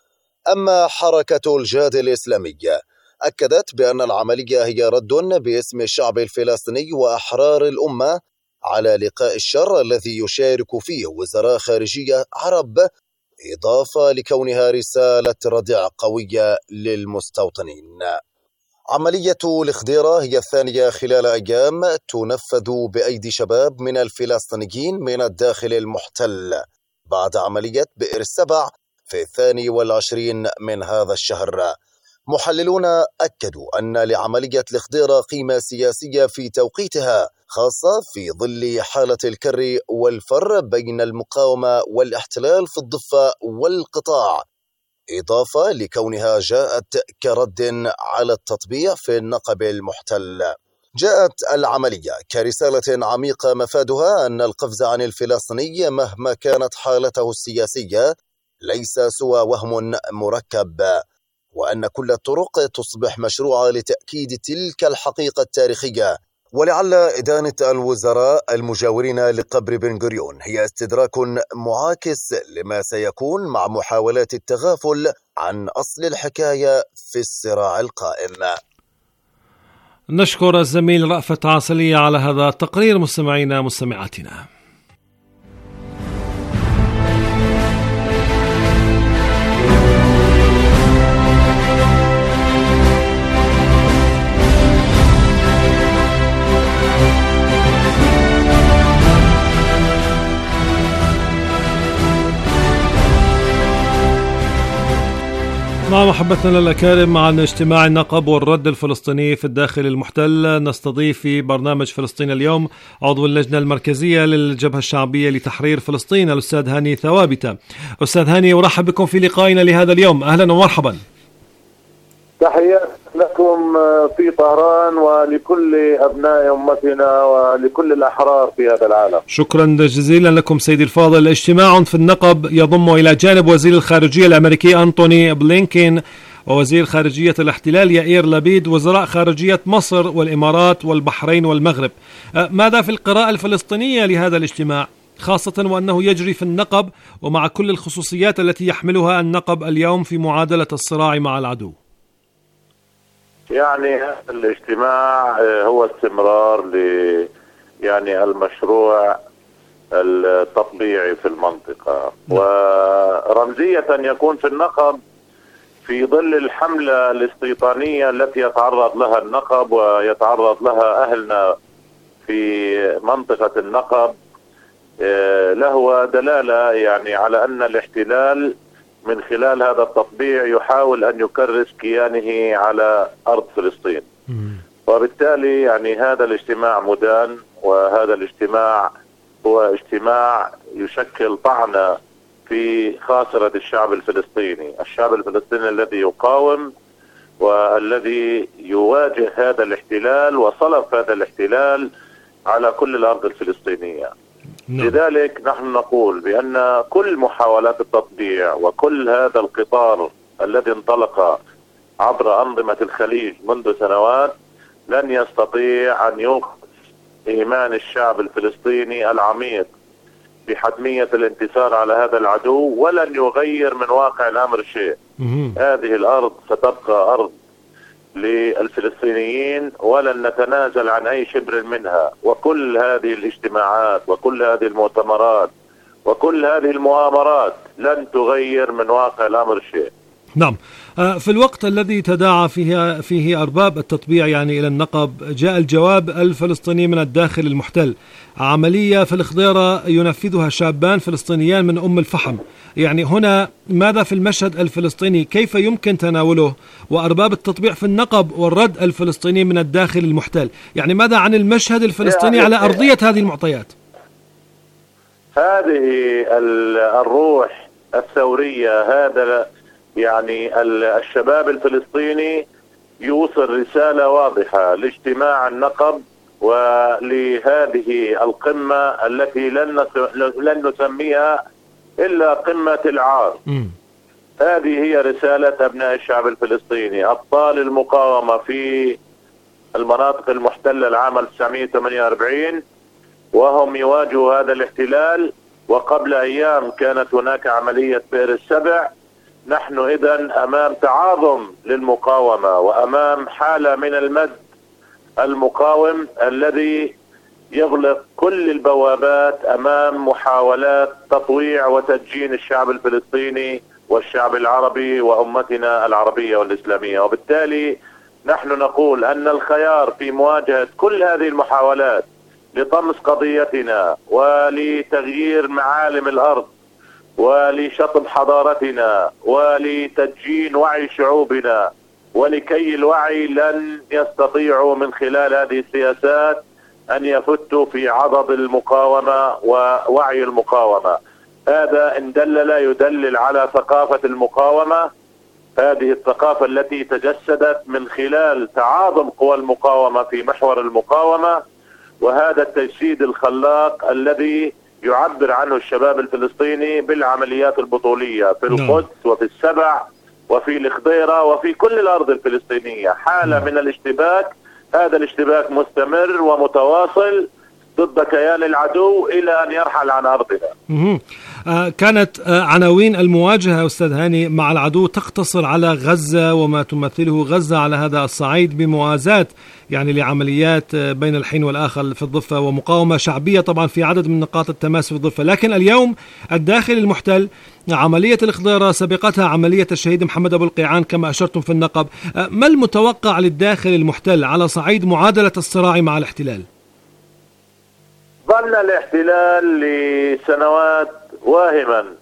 أما حركة الجهاد الإسلامي أكدت بأن العملية هي رد باسم الشعب الفلسطيني وأحرار الأمة على لقاء الشر الذي يشارك فيه وزراء خارجية عرب، إضافة لكونها رسالة ردع قوية للمستوطنين. عملية الخضيرة هي الثانية خلال أيام تنفذ بأيدي شباب من الفلسطينيين من الداخل المحتل بعد عملية بئر السبع في الثاني والعشرين من هذا الشهر. محللون أكدوا أن لعملية الخضيرة قيمة سياسية في توقيتها، خاصة في ظل حالة الكر والفر بين المقاومة والاحتلال في الضفة والقطاع، إضافة لكونها جاءت كرد على التطبيع في النقب المحتل. جاءت العملية كرسالة عميقة مفادها أن القفز عن الفلسطيني مهما كانت حالته السياسية ليس سوى وهم مركب، وأن كل الطرق تصبح مشروعة لتأكيد تلك الحقيقة التاريخية. ولعل إدانة الوزراء المجاورين لقبر بن غوريون هي استدراك معاكس لما سيكون مع محاولات التغافل عن أصل الحكاية في الصراع القائم. نشكر الزميل رأفت عسلية على هذا التقرير. مستمعينا مستمعاتنا، مع محبتنا الأكارم، مع اجتماع النقب والرد الفلسطيني في الداخل المحتل، نستضيف في برنامج فلسطين اليوم عضو اللجنة المركزية للجبهة الشعبية لتحرير فلسطين الأستاذ هاني ثوابتة. أستاذ هاني، أرحب بكم في لقائنا لهذا اليوم، أهلا ومرحبا. تحيات لكم في طهران ولكل أبناء أمتنا ولكل الأحرار في هذا العالم. شكرا جزيلا لكم سيدي الفاضل. اجتماع في النقب يضم إلى جانب وزير الخارجية الأمريكي أنتوني بلينكين ووزير خارجية الاحتلال يائير لبيد، وزراء خارجية مصر والإمارات والبحرين والمغرب. ماذا في القراءة الفلسطينية لهذا الاجتماع، خاصة وأنه يجري في النقب ومع كل الخصوصيات التي يحملها النقب اليوم في معادلة الصراع مع العدو؟ يعني هذا الاجتماع هو استمرار ل يعني المشروع التطبيعي في المنطقة، ورمزية يكون في النقب في ظل الحملة الاستيطانية التي يتعرض لها النقب ويتعرض لها أهلنا في منطقة النقب، له دلالة يعني على أن الاحتلال من خلال هذا التطبيع يحاول أن يكرس كيانه على أرض فلسطين. وبالتالي يعني هذا الاجتماع مدان، وهذا الاجتماع هو اجتماع يشكل طعنة في خاصرة الشعب الفلسطيني، الشعب الفلسطيني الذي يقاوم والذي يواجه هذا الاحتلال وصلب هذا الاحتلال على كل الأرض الفلسطينية. لذلك نحن نقول بأن كل محاولات التطبيع وكل هذا القطار الذي انطلق عبر أنظمة الخليج منذ سنوات لن يستطيع أن يوقف إيمان الشعب الفلسطيني العميق بحتمية الانتصار على هذا العدو، ولن يغير من واقع الأمر شيء. هذه الأرض ستبقى أرض للفلسطينيين ولن نتنازل عن أي شبر منها، وكل هذه الاجتماعات وكل هذه المؤتمرات وكل هذه المؤامرات لن تغير من واقع الأمر شيء. نعم. في الوقت الذي تداعى فيه, فيه أرباب التطبيع يعني إلى النقب، جاء الجواب الفلسطيني من الداخل المحتل، عملية في الخضيرة ينفذها شابان فلسطينيان من أم الفحم. يعني هنا ماذا في المشهد الفلسطيني، كيف يمكن تناوله؟ وأرباب التطبيع في النقب والرد الفلسطيني من الداخل المحتل، يعني ماذا عن المشهد الفلسطيني على أرضية هذه المعطيات؟ هذه الروح الثورية، هذا يعني الشباب الفلسطيني يوصل رسالة واضحة لاجتماع النقب ولهذه القمة التي لن لن نسميها إلا قمة العار. م. هذه هي رسالة أبناء الشعب الفلسطيني، أبطال المقاومة في المناطق المحتلة العام ألف وتسعمئة وثمانية وأربعين، وهم يواجهوا هذا الاحتلال. وقبل أيام كانت هناك عملية بئر السبع. نحن إذن أمام تعاظم للمقاومة وأمام حالة من المد المقاوم الذي يغلق كل البوابات أمام محاولات تطويع وتدجين الشعب الفلسطيني والشعب العربي وأمتنا العربية والإسلامية. وبالتالي نحن نقول أن الخيار في مواجهة كل هذه المحاولات لطمس قضيتنا ولتغيير معالم الأرض ولشطب حضارتنا ولتدجين وعي شعوبنا ولكي الوعي، لن يستطيعوا من خلال هذه السياسات أن يفتوا في عضد المقاومة ووعي المقاومة. هذا إن دلل يدلل على ثقافة المقاومة، هذه الثقافة التي تجسدت من خلال تعاظم قوى المقاومة في محور المقاومة، وهذا التجسيد الخلاق الذي يعبر عنه الشباب الفلسطيني بالعمليات البطولية في القدس وفي السبع وفي الخضيرة وفي كل الأرض الفلسطينية. حالة من الاشتباك، هذا الاشتباك مستمر ومتواصل ضد كيان العدو إلى أن يرحل عن أرضنا. آه كانت آه عناوين المواجهة أستاذ هاني مع العدو تقتصر على غزة وما تمثله غزة على هذا الصعيد، بموازاة يعني لعمليات آه بين الحين والآخر في الضفة، ومقاومة شعبية طبعا في عدد من نقاط التماس في الضفة. لكن اليوم الداخل المحتل، عملية الخضيرة سبقتها عملية الشهيد محمد أبو القيعان كما أشرتم في النقب. آه ما المتوقع للداخل المحتل على صعيد معادلة الصراع مع الاحتلال؟ ظل الاحتلال لسنوات واهما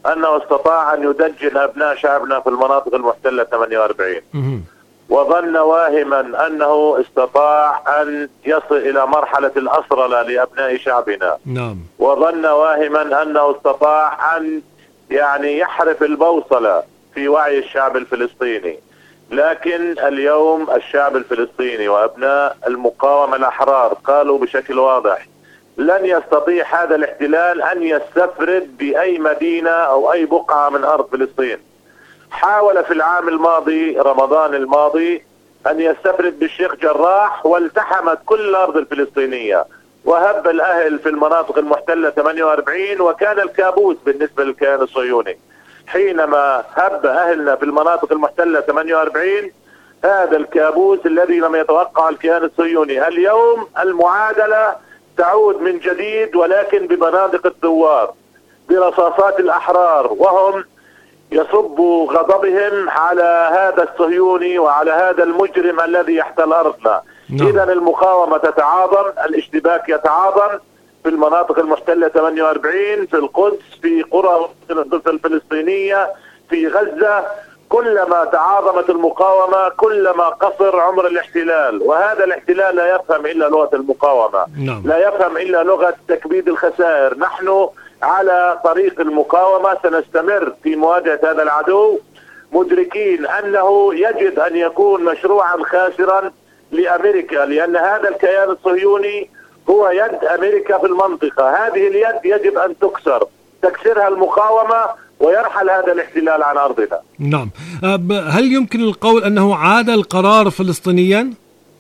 أنه استطاع أن يدجن أبناء شعبنا في المناطق المحتلة ثمانية وأربعين، وظن واهما أنه استطاع أن يصل إلى مرحلة الأسرلة لأبناء شعبنا. نعم. وظن واهما أنه استطاع أن يعني يحرف البوصلة في وعي الشعب الفلسطيني. لكن اليوم الشعب الفلسطيني وأبناء المقاومة الأحرار قالوا بشكل واضح: لن يستطيع هذا الاحتلال أن يستفرد بأي مدينة أو أي بقعة من أرض فلسطين. حاول في العام الماضي رمضان الماضي أن يستفرد بالشيخ جراح، والتحمت كل الأرض الفلسطينية وهب الأهل في المناطق المحتلة ثمانية وأربعين، وكان الكابوس بالنسبة للكيان الصهيوني حينما هب أهلنا في المناطق المحتلة ثمانية وأربعين. هذا الكابوس الذي لم يتوقع الكيان الصهيوني. اليوم المعادلة تعود من جديد، ولكن ببنادق الثوار، برصاصات الأحرار، وهم يصبوا غضبهم على هذا الصهيوني وعلى هذا المجرم الذي يحتل أرضنا. إذن المقاومة تتعاظم، الاشتباك يتعاظم في المناطق المحتلة ثمانية وأربعين، في القدس، في قرى الفلسطينية، في غزة. كلما تعاظمت المقاومة كلما قصر عمر الاحتلال، وهذا الاحتلال لا يفهم إلا لغة المقاومة. نعم. لا يفهم إلا لغة تكبيد الخسائر. نحن على طريق المقاومة سنستمر في مواجهة هذا العدو، مدركين أنه يجب أن يكون مشروعا خاسرا لأمريكا، لأن هذا الكيان الصهيوني هو يد أمريكا في المنطقة. هذه اليد يجب أن تكسر، تكسرها المقاومة ويرحل هذا الاحتلال عن أرضنا. نعم. هل يمكن القول أنه عاد القرار فلسطينيا؟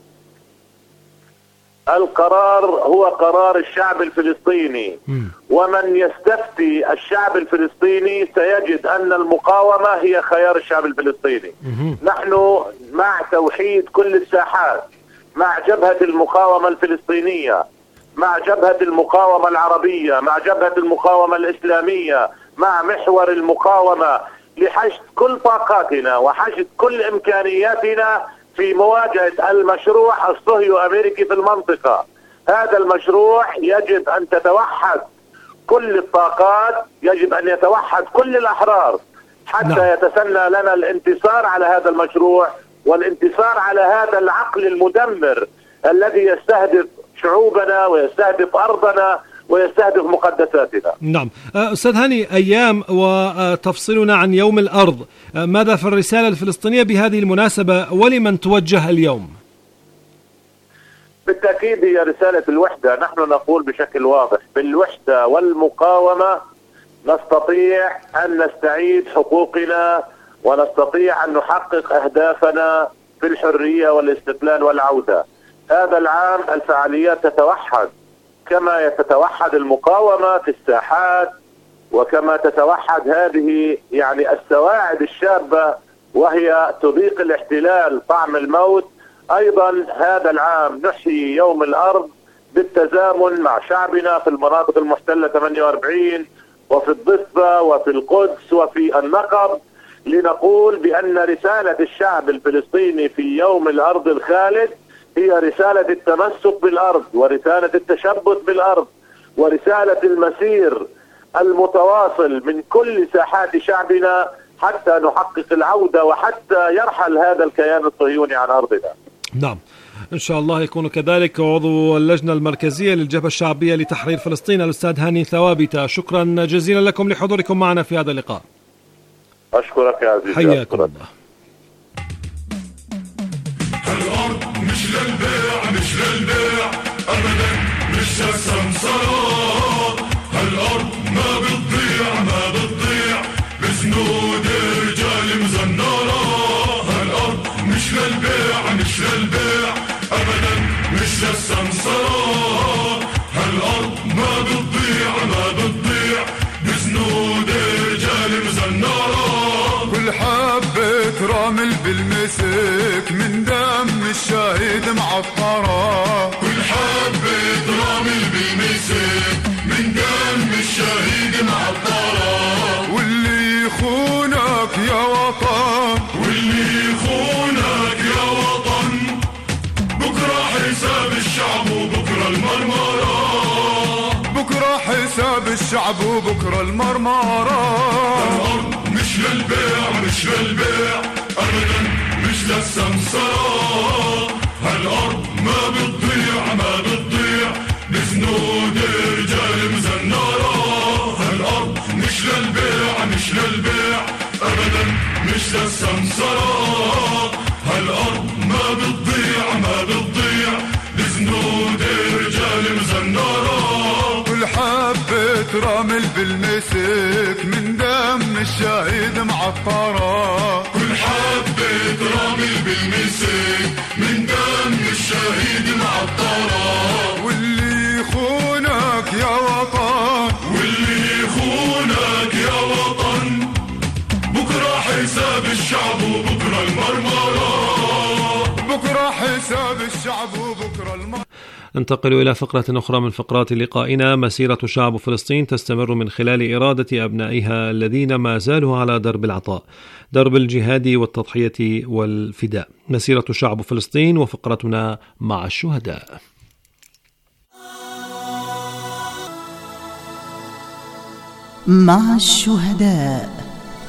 القرار هو قرار الشعب الفلسطيني، ومن يستفتي الشعب الفلسطيني سيجد أن المقاومة هي خيار الشعب الفلسطيني. نحن مع توحيد كل الساحات، مع جبهة المقاومة الفلسطينية، مع جبهة المقاومة العربية، مع جبهة المقاومة الإسلامية، مع محور المقاومة، لحشد كل طاقاتنا وحشد كل إمكانياتنا في مواجهة المشروع الصهيو أمريكي في المنطقة. هذا المشروع يجب أن تتوحد كل الطاقات، يجب أن يتوحد كل الأحرار حتى نعم. يتسنى لنا الانتصار على هذا المشروع، والانتصار على هذا العقل المدمر الذي يستهدف شعوبنا ويستهدف أرضنا ويستهدف مقدساتنا. نعم. أستاذ هاني، أيام وتفصلنا عن يوم الأرض، ماذا في الرسالة الفلسطينية بهذه المناسبة ولمن توجه اليوم؟ بالتأكيد هي رسالة الوحدة. نحن نقول بشكل واضح: بالوحدة والمقاومة نستطيع أن نستعيد حقوقنا، ونستطيع أن نحقق أهدافنا في الحرية والاستقلال والعودة. هذا العام الفعاليات تتوحد كما تتوحد المقاومة في الساحات، وكما تتوحد هذه يعني السواعد الشابة وهي تذيق الاحتلال طعم الموت. أيضا هذا العام نحيي يوم الأرض بالتزامن مع شعبنا في المناطق المحتلة ثمانية وأربعين وفي الضفة وفي القدس وفي النقب، لنقول بأن رسالة الشعب الفلسطيني في يوم الأرض الخالد هي رسالة التمسك بالأرض، ورسالة التشبث بالأرض، ورسالة المسير المتواصل من كل ساحات شعبنا حتى نحقق العودة وحتى يرحل هذا الكيان الصهيوني عن أرضنا. نعم، إن شاء الله يكون كذلك. عضو اللجنة المركزية للجبهة الشعبية لتحرير فلسطين الأستاذ هاني ثوابت، شكرا جزيلا لكم لحضوركم معنا في هذا اللقاء. أشكرك يا عزيزي. حياكم الله. الأرض مش للبيع، مش للبيع أبدا، مش السمسرة. الأرض ما بتضيع، ما بتضيع بسنود رجال مزنرة. الأرض مش للبيع، مش للبيع أبدا، مش السمسرة. الأرض ما بتضيع، ما بتضيع بسنود رجال مزنرة. كل حبة رمل بالمسك من دم الشهيد معطرة. كل حبة رمل بالمسك من دم الشهيد معطرة. واللي يخونك يا وطن، واللي يخونك يا وطن، بكرة حساب الشعب وبكرة المرمرة. بكرة حساب الشعب الشعب وبكرة المرمرة. الأرض مش للبيع مش للبيع أبدا مش للسمسرة. هالأرض ما بتضيع ما بتضيع بزنود رجال مزنرة. هالأرض مش للبيع مش للبيع أبدا مش للسمسرة. هالأرض ما بتضيع ما بتضيع بزنود رجال مزنرة. كل حبة رمل بالمسك من دم الشهيد معطرة. كل حبة رمل بالمسك من دم الشهيد معطرة. واللي يخونك يا وطن واللي يخونك يا وطن بكرة حساب الشعب وبكرة المرمرة. بكرة حساب الشعب وبكرة المرمرة. ننتقل إلى فقرة أخرى من فقرات لقائنا. مسيرة شعب فلسطين تستمر من خلال إرادة أبنائها الذين ما زالوا على درب العطاء، درب الجهاد والتضحية والفداء. مسيرة شعب فلسطين وفقرتنا مع الشهداء. مع الشهداء.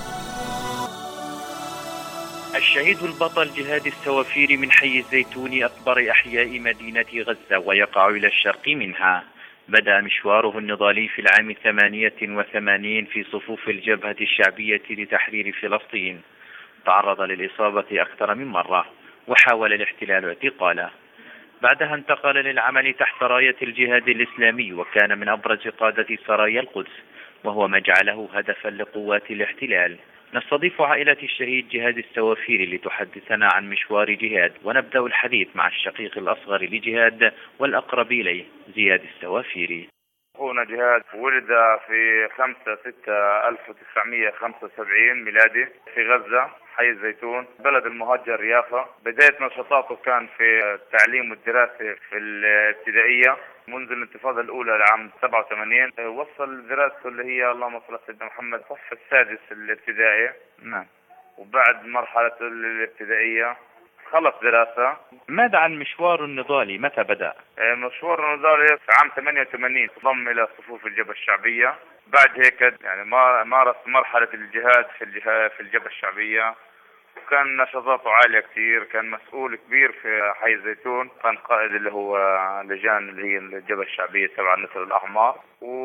الشهيد البطل جهاد السوافير من حي الزيتون أكبر أحياء مدينة غزة ويقع إلى الشرق منها. بدأ مشواره النضالي في العام ثمانية وثمانين في صفوف الجبهة الشعبية لتحرير فلسطين. تعرض للإصابة أكثر من مرة وحاول الاحتلال اعتقاله. بعدها انتقل للعمل تحت راية الجهاد الإسلامي وكان من أبرز قادة سرايا القدس، وهو ما جعله هدفا لقوات الاحتلال. نستضيف عائلة الشهيد جهاد السوافير لتحدثنا عن مشوار جهاد، ونبدأ الحديث مع الشقيق الأصغر لجهاد والأقرب إليه زياد السوافيري. أخونا جهاد ولد في خمسة ستة ألف وتسعمية وخمسة وسبعين ميلادي في غزة حي الزيتون بلد المهجر يافا. بداية نشاطاته كان في التعليم والدراسة في الابتدائية منذ الانتفاضة الأولى لعام سبعة وثمانين. وصل دراسته اللي هي اللهم صل على سيدنا محمد صف السادس الابتدائي. نعم. وبعد مرحلة الابتدائية خلص دراسة. ماذا عن مشوار النضالي؟ متى بدأ؟ مشوار النضالي في عام ثمانية وثمانين انضم إلى صفوف الجبهة الشعبية. بعد هيك يعني مارس مرحلة الجهاد في الجهاد في الجبهة الشعبية، وكان نشاطاته عالية كثير. كان مسؤول كبير في حي الزيتون، كان قائد اللي هو لجان اللي هي الجبهة الشعبية تبع النسر الأحمر،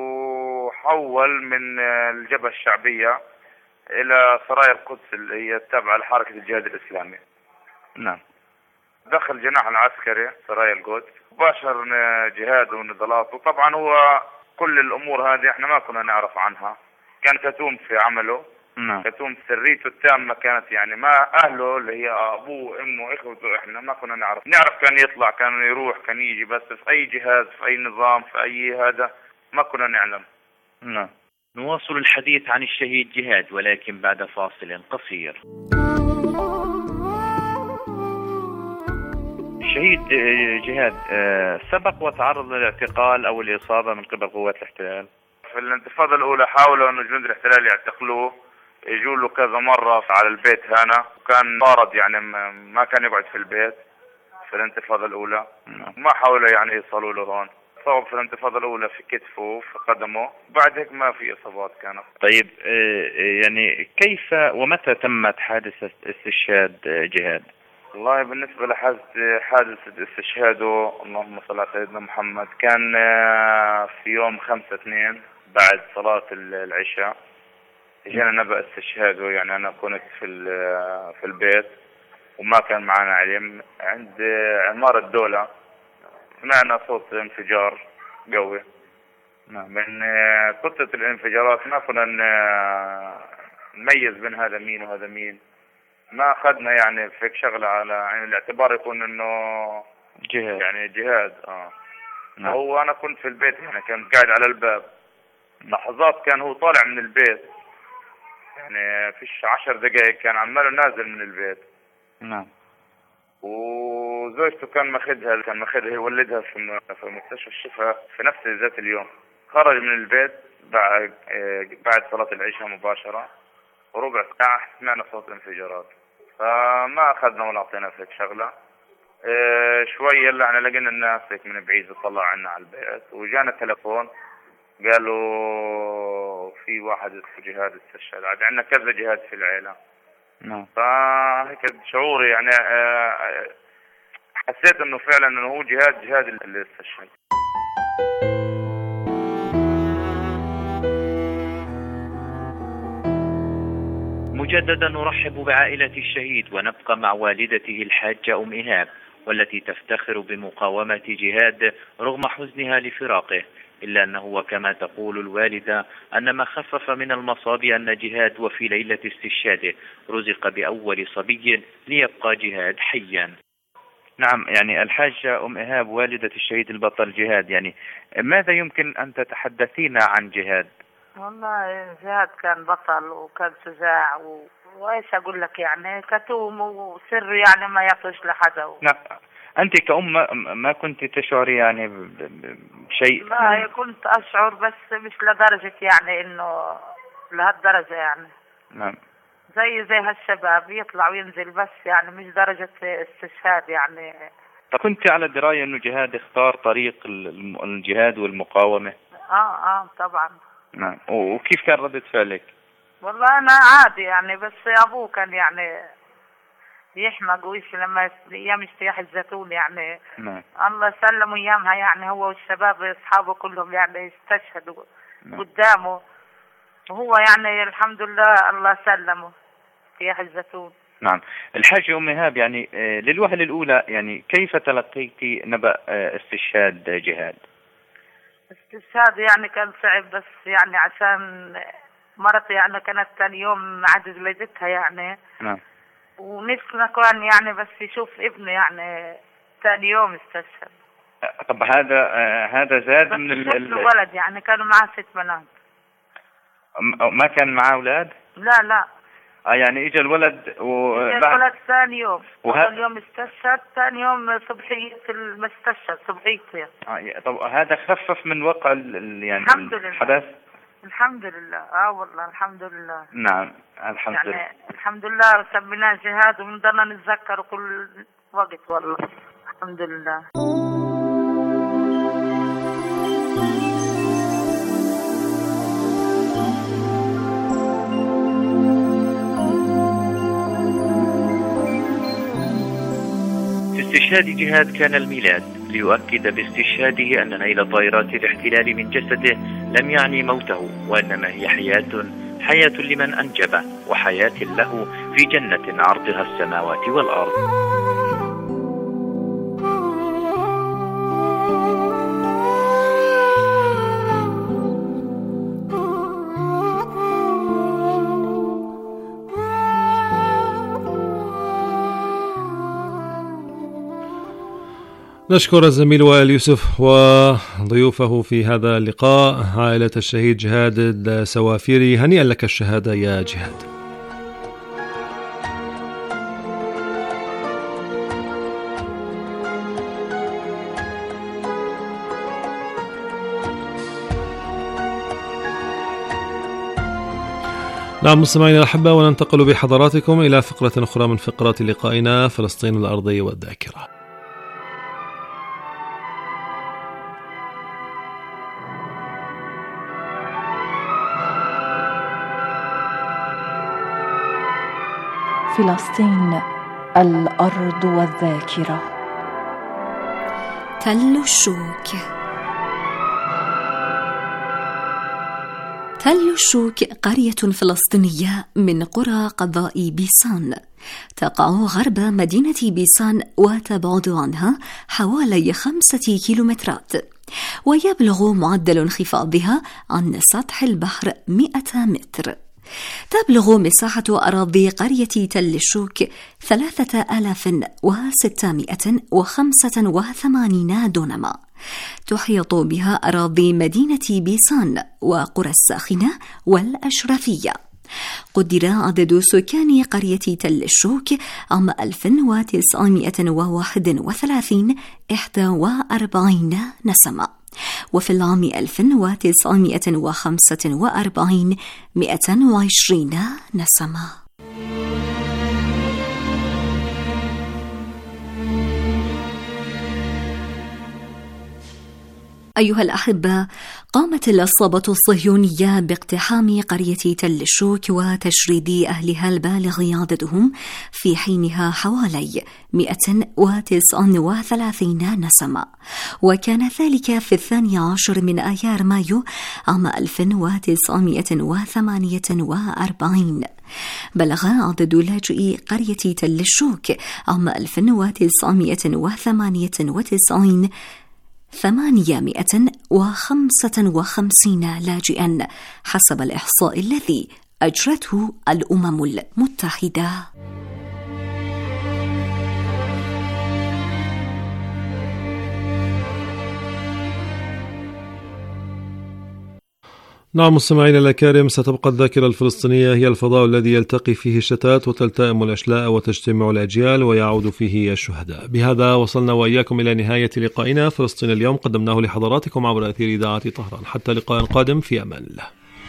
وحول من الجبهة الشعبية إلى سرايا القدس اللي هي التابعة لحركة الجهاد الإسلامي. نعم. دخل جناح العسكري سرايا القدس، باشر جهاد ونضالات. وطبعا هو كل الأمور هذه احنا ما كنا نعرف عنها، كان كتوم في عمله. نعم. كتوم سريته التامة كانت يعني ما أهله اللي هي أبوه أمه إخوته إحنا ما كنا نعرف. نعرف كان يطلع كان يروح كان يجي، بس في أي جهاز في أي نظام في أي هذا ما كنا نعلم. نعم. نواصل الحديث عن الشهيد جهاد ولكن بعد فاصل قصير. الشهيد جهاد سبق وتعرض للاعتقال أو الإصابة من قبل قوات الاحتلال؟ في الانتفاضة الأولى حاولوا أن جنود الاحتلال يعتقلوه، يجوا له كذا مرة على البيت هنا، وكان طارد يعني ما كان يقعد في البيت في الانتفاضة الأولى. ما حاولوا يعني يوصلوا له هون. صاب في الانتفاضة الأولى في كتفه وفي قدمه، بعد هيك ما في إصابات كانت. طيب يعني كيف ومتى تمت حادثة استشهاد جهاد؟ والله بالنسبة لحادثة استشهاده اللهم صل على سيدنا محمد كان في يوم خمسة اثنين بعد صلاة العشاء اجانا نبأ استشهاده. يعني أنا كنت في في البيت وما كان معنا علم. عند عمارة الدولة سمعنا صوت انفجار قوي. من كتلة الانفجارات ما كنا نميز بين هذا مين وهذا مين. ما أخذنا يعني فيك شغلة على يعني الاعتبار يكون إنه جهاد يعني جهاد. آه. نعم. هو أنا كنت في البيت يعني كان قاعد على الباب. لحظات كان هو طالع من البيت يعني فيش عشر دقائق كان عماله نازل من البيت. نعم. وزوجته كان ماخذها كان ماخذها يولدها في في مستشفى الشفاء في نفس ذات اليوم. خرج من البيت بعد بعد صلاة العشاء مباشرة، وربع ساعة سمعنا صوت الانفجارات. فما أخذنا ولا أعطينا فيك شغلة. إيه شوية اللي احنا لقينا الناس هيك من بعيد تطلع عنا على البيت، وجانا تلفون قالوا في واحد اسمه جهاد استشهد. عاد عندنا كذا جهاد في العيلة. نعم. فهيك شعوري يعني حسيت انه فعلا انه هو جهاد جهاد اللي استشهد. مجددا نرحب بعائلة الشهيد ونبقى مع والدته الحاجة أم إيهاب، والتي تفتخر بمقاومة جهاد رغم حزنها لفراقه، إلا أنه وكما تقول الوالدة أن ما خفف من المصاب أن جهاد وفي ليلة استشهاده رزق بأول صبي ليبقى جهاد حيا. نعم، يعني الحاجة أم إيهاب والدة الشهيد البطل جهاد، يعني ماذا يمكن أن تتحدثين عن جهاد؟ والله جهاد كان بطل وكان شجاع و... وايش اقول لك، يعني كتوم وسر يعني ما يعطيش لحدا و... نعم. أنت كأم ما كنت تشعري يعني بشيء؟ لا كنت أشعر بس مش لدرجة يعني إنه لهالدرجة يعني. نعم. زي زي هالشباب يطلع وينزل بس يعني مش درجة استشهاد يعني. طب كنت على دراية إنه جهاد اختار طريق الجهاد والمقاومة؟ آه آه طبعا. نعم. وكيف كان ردة فعلك؟ والله أنا عادي يعني، بس أبوه كان يعني يحمق ويش لما ايام اجتياح الزيتون يعني. نعم. الله سلموا ايامها يعني، هو والشباب اصحابه كلهم يعني استشهدوا نعم. قدامه، وهو يعني الحمد لله الله سلمه اجتياح الزيتون. نعم. الحاجة أم إيهاب، يعني للوهلة الأولى يعني كيف تلقيتي نبأ استشهاد جهاد؟ استشهاد يعني كان صعب، بس يعني عشان مرتي يعني كانت ثاني يوم عدد ولادتها يعني. نعم. ونفسنا كان يعني بس يشوف ابنه يعني ثاني يوم استشهد. طب هذا آه هذا زاد من ال الولد يعني كانوا معاه ست بنات. ما كان معاه أولاد؟ لا لا. اه يعني اجى الولد و اجى الولد ثاني يوم، وه... اول يوم استشهد، ثاني يوم صبحية المستشهد صبحيته. اه طب هذا خفف من وقع ال... يعني الحمد لله. الحدث؟ الحمد لله. اه والله الحمد لله. نعم الحمد يعني لله. يعني الحمد لله سميناه جهاد وبنضلنا نتذكره كل وقت والله. الحمد لله. في استشهاد جهاد كان الميلاد ليؤكد باستشهاده أن نيل طائرات الاحتلال من جسده لم يعني موته، وإنما هي حياة حياة لمن أنجبه، وحياة له في جنة عرضها السماوات والأرض. نشكر الزميل وائل يوسف وضيوفه في هذا اللقاء، عائلة الشهيد جهاد السوافيري. هنيئا لك الشهادة يا جهاد. نعم مستمعينا الأحبة، وننتقل بحضراتكم إلى فقرة أخرى من فقرات لقائنا فلسطين الأرضية والذاكرة. فلسطين الأرض والذاكرة. تل الشوك. تل الشوك قرية فلسطينية من قرى قضاء بيسان، تقع غرب مدينة بيسان وتبعد عنها حوالي خمسة كيلومترات، ويبلغ معدل انخفاضها عن سطح البحر مئة متر. تبلغ مساحة أراضي قرية تل الشوك ثلاثة آلاف وستمائة وخمسة وثمانين دونما. تحيط بها أراضي مدينة بيسان وقرى الساخنة والأشرفية. قدر عدد سكان قرية تل الشوك عام ألف وتسعمائة وواحد وثلاثين إحدى وأربعين نسمة، وفي العام ألف وتسعمائة وخمسة وأربعين مئة وعشرين نسمة. أيها الأحبة، قامت العصابة الصهيونية باقتحام قرية تل الشوك وتشريد أهلها البالغ عددهم في حينها حوالي مئة وتسعة وثلاثين نسمة، وكان ذلك في الثاني عشر من آيار مايو عام ألف وتسعمئة وثمانية وأربعين. بلغ عدد لاجئي قرية تل الشوك عام ألف وتسعمئة وثمانية وتسعين ثمانمئة وخمسة وخمسين لاجئا حسب الإحصاء الذي أجرته الأمم المتحدة. نعم مستمعينا الأكارم، ستبقى الذاكرة الفلسطينية هي الفضاء الذي يلتقي فيه الشتات وتلتئم الأشلاء وتجتمع الأجيال ويعود فيه الشهداء. بهذا وصلنا وإياكم إلى نهاية لقائنا فلسطين اليوم، قدمناه لحضراتكم عبر أثير إذاعة طهران. حتى لقاء قادم، في أمان الله.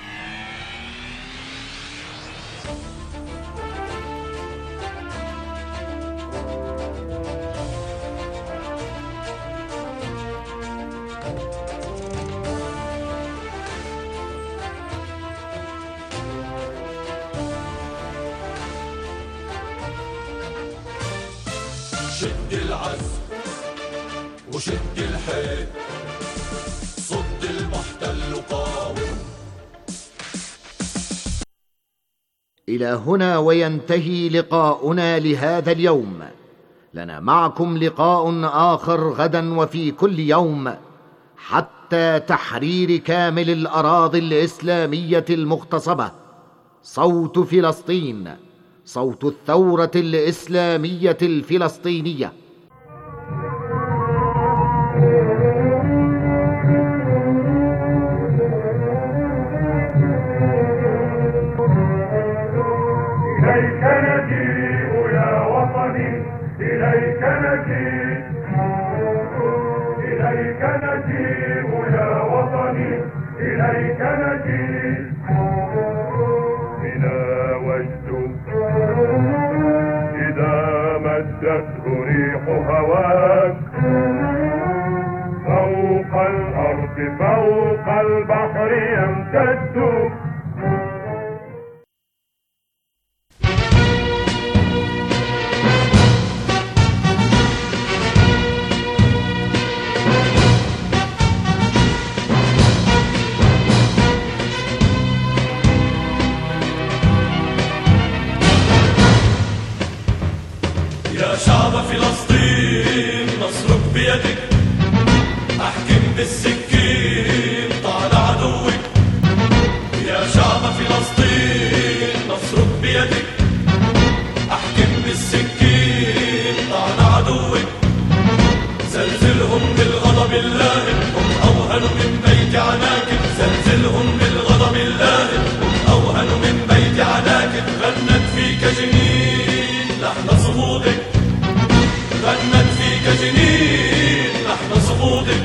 شد العزم وشد الحيل، صد المحتل قاوم. إلى هنا وينتهي لقاؤنا لهذا اليوم. لنا معكم لقاء آخر غدا وفي كل يوم حتى تحرير كامل الأراضي الإسلامية المغتصبة. صوت فلسطين، صوت الثورة الإسلامية الفلسطينية. إليك نجيء يا وطني، إليك نجيء، إليك نجيء يا وطني، إليك نجيء. بنا وجد إذا مدته ريح هواك، فوق الأرض فوق البحر يمتد. يا شعب فلسطين نصرك بيدك، احكم بالسكين طال عدوك. يا شعب فلسطين نصرك بيدك، احكم بالسكين طال عدوك. زلزلهم بالغضب اللائم، هم اوهن من بيت عناكب. زلزلهم بالغضب اللائم، هم اوهن من بيت عناكب. غنت فيك جنين لحن صمودك، غنت فيك جنين لحن صمودك.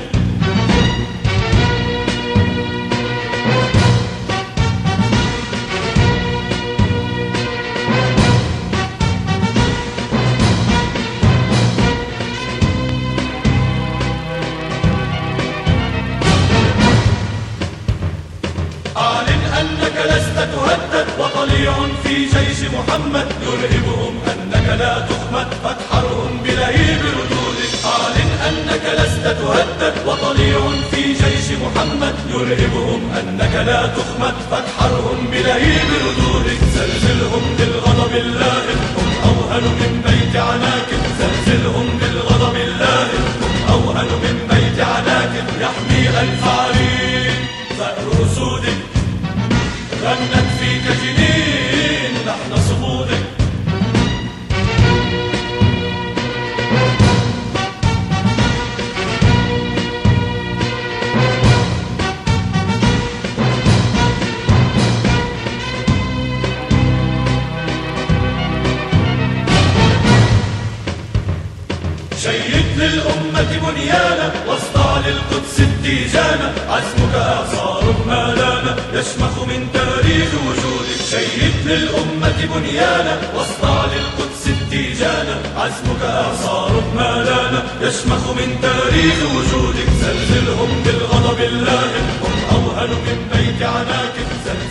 أعلن أنك لست تهدد، وطليع في جيش محمد يرهبهم أنك لا تخمد، فتحرهم بلهيب ردودك. أعلن أنك لست تهدد، وطليع في جيش محمد يرهبهم أنك لا تخمد، فتحرهم بلهيب ردودك. زلزلهم بالغضب اللائم، هم أوهن من بيت عناكب. زلزلهم بالغضب اللائم، هم أوهن من بيت عناكب. يحمي ألف عرين ثأر أسودك، غنت فيك جنين لحن صمودك. شيد للأمة بنيانا، واصدع للقدس التيجانا. عزمك إعصار ما لانا، يشمخ من تاريخ وجودك. شيد للأمة بنيانا، واصدع للقدس التيجانا. عزمك إعصار ما لنا يشمخ من تاريخ وجودك. زلزلهم بالغضب اللاهب هم أوهن من بيت عناك.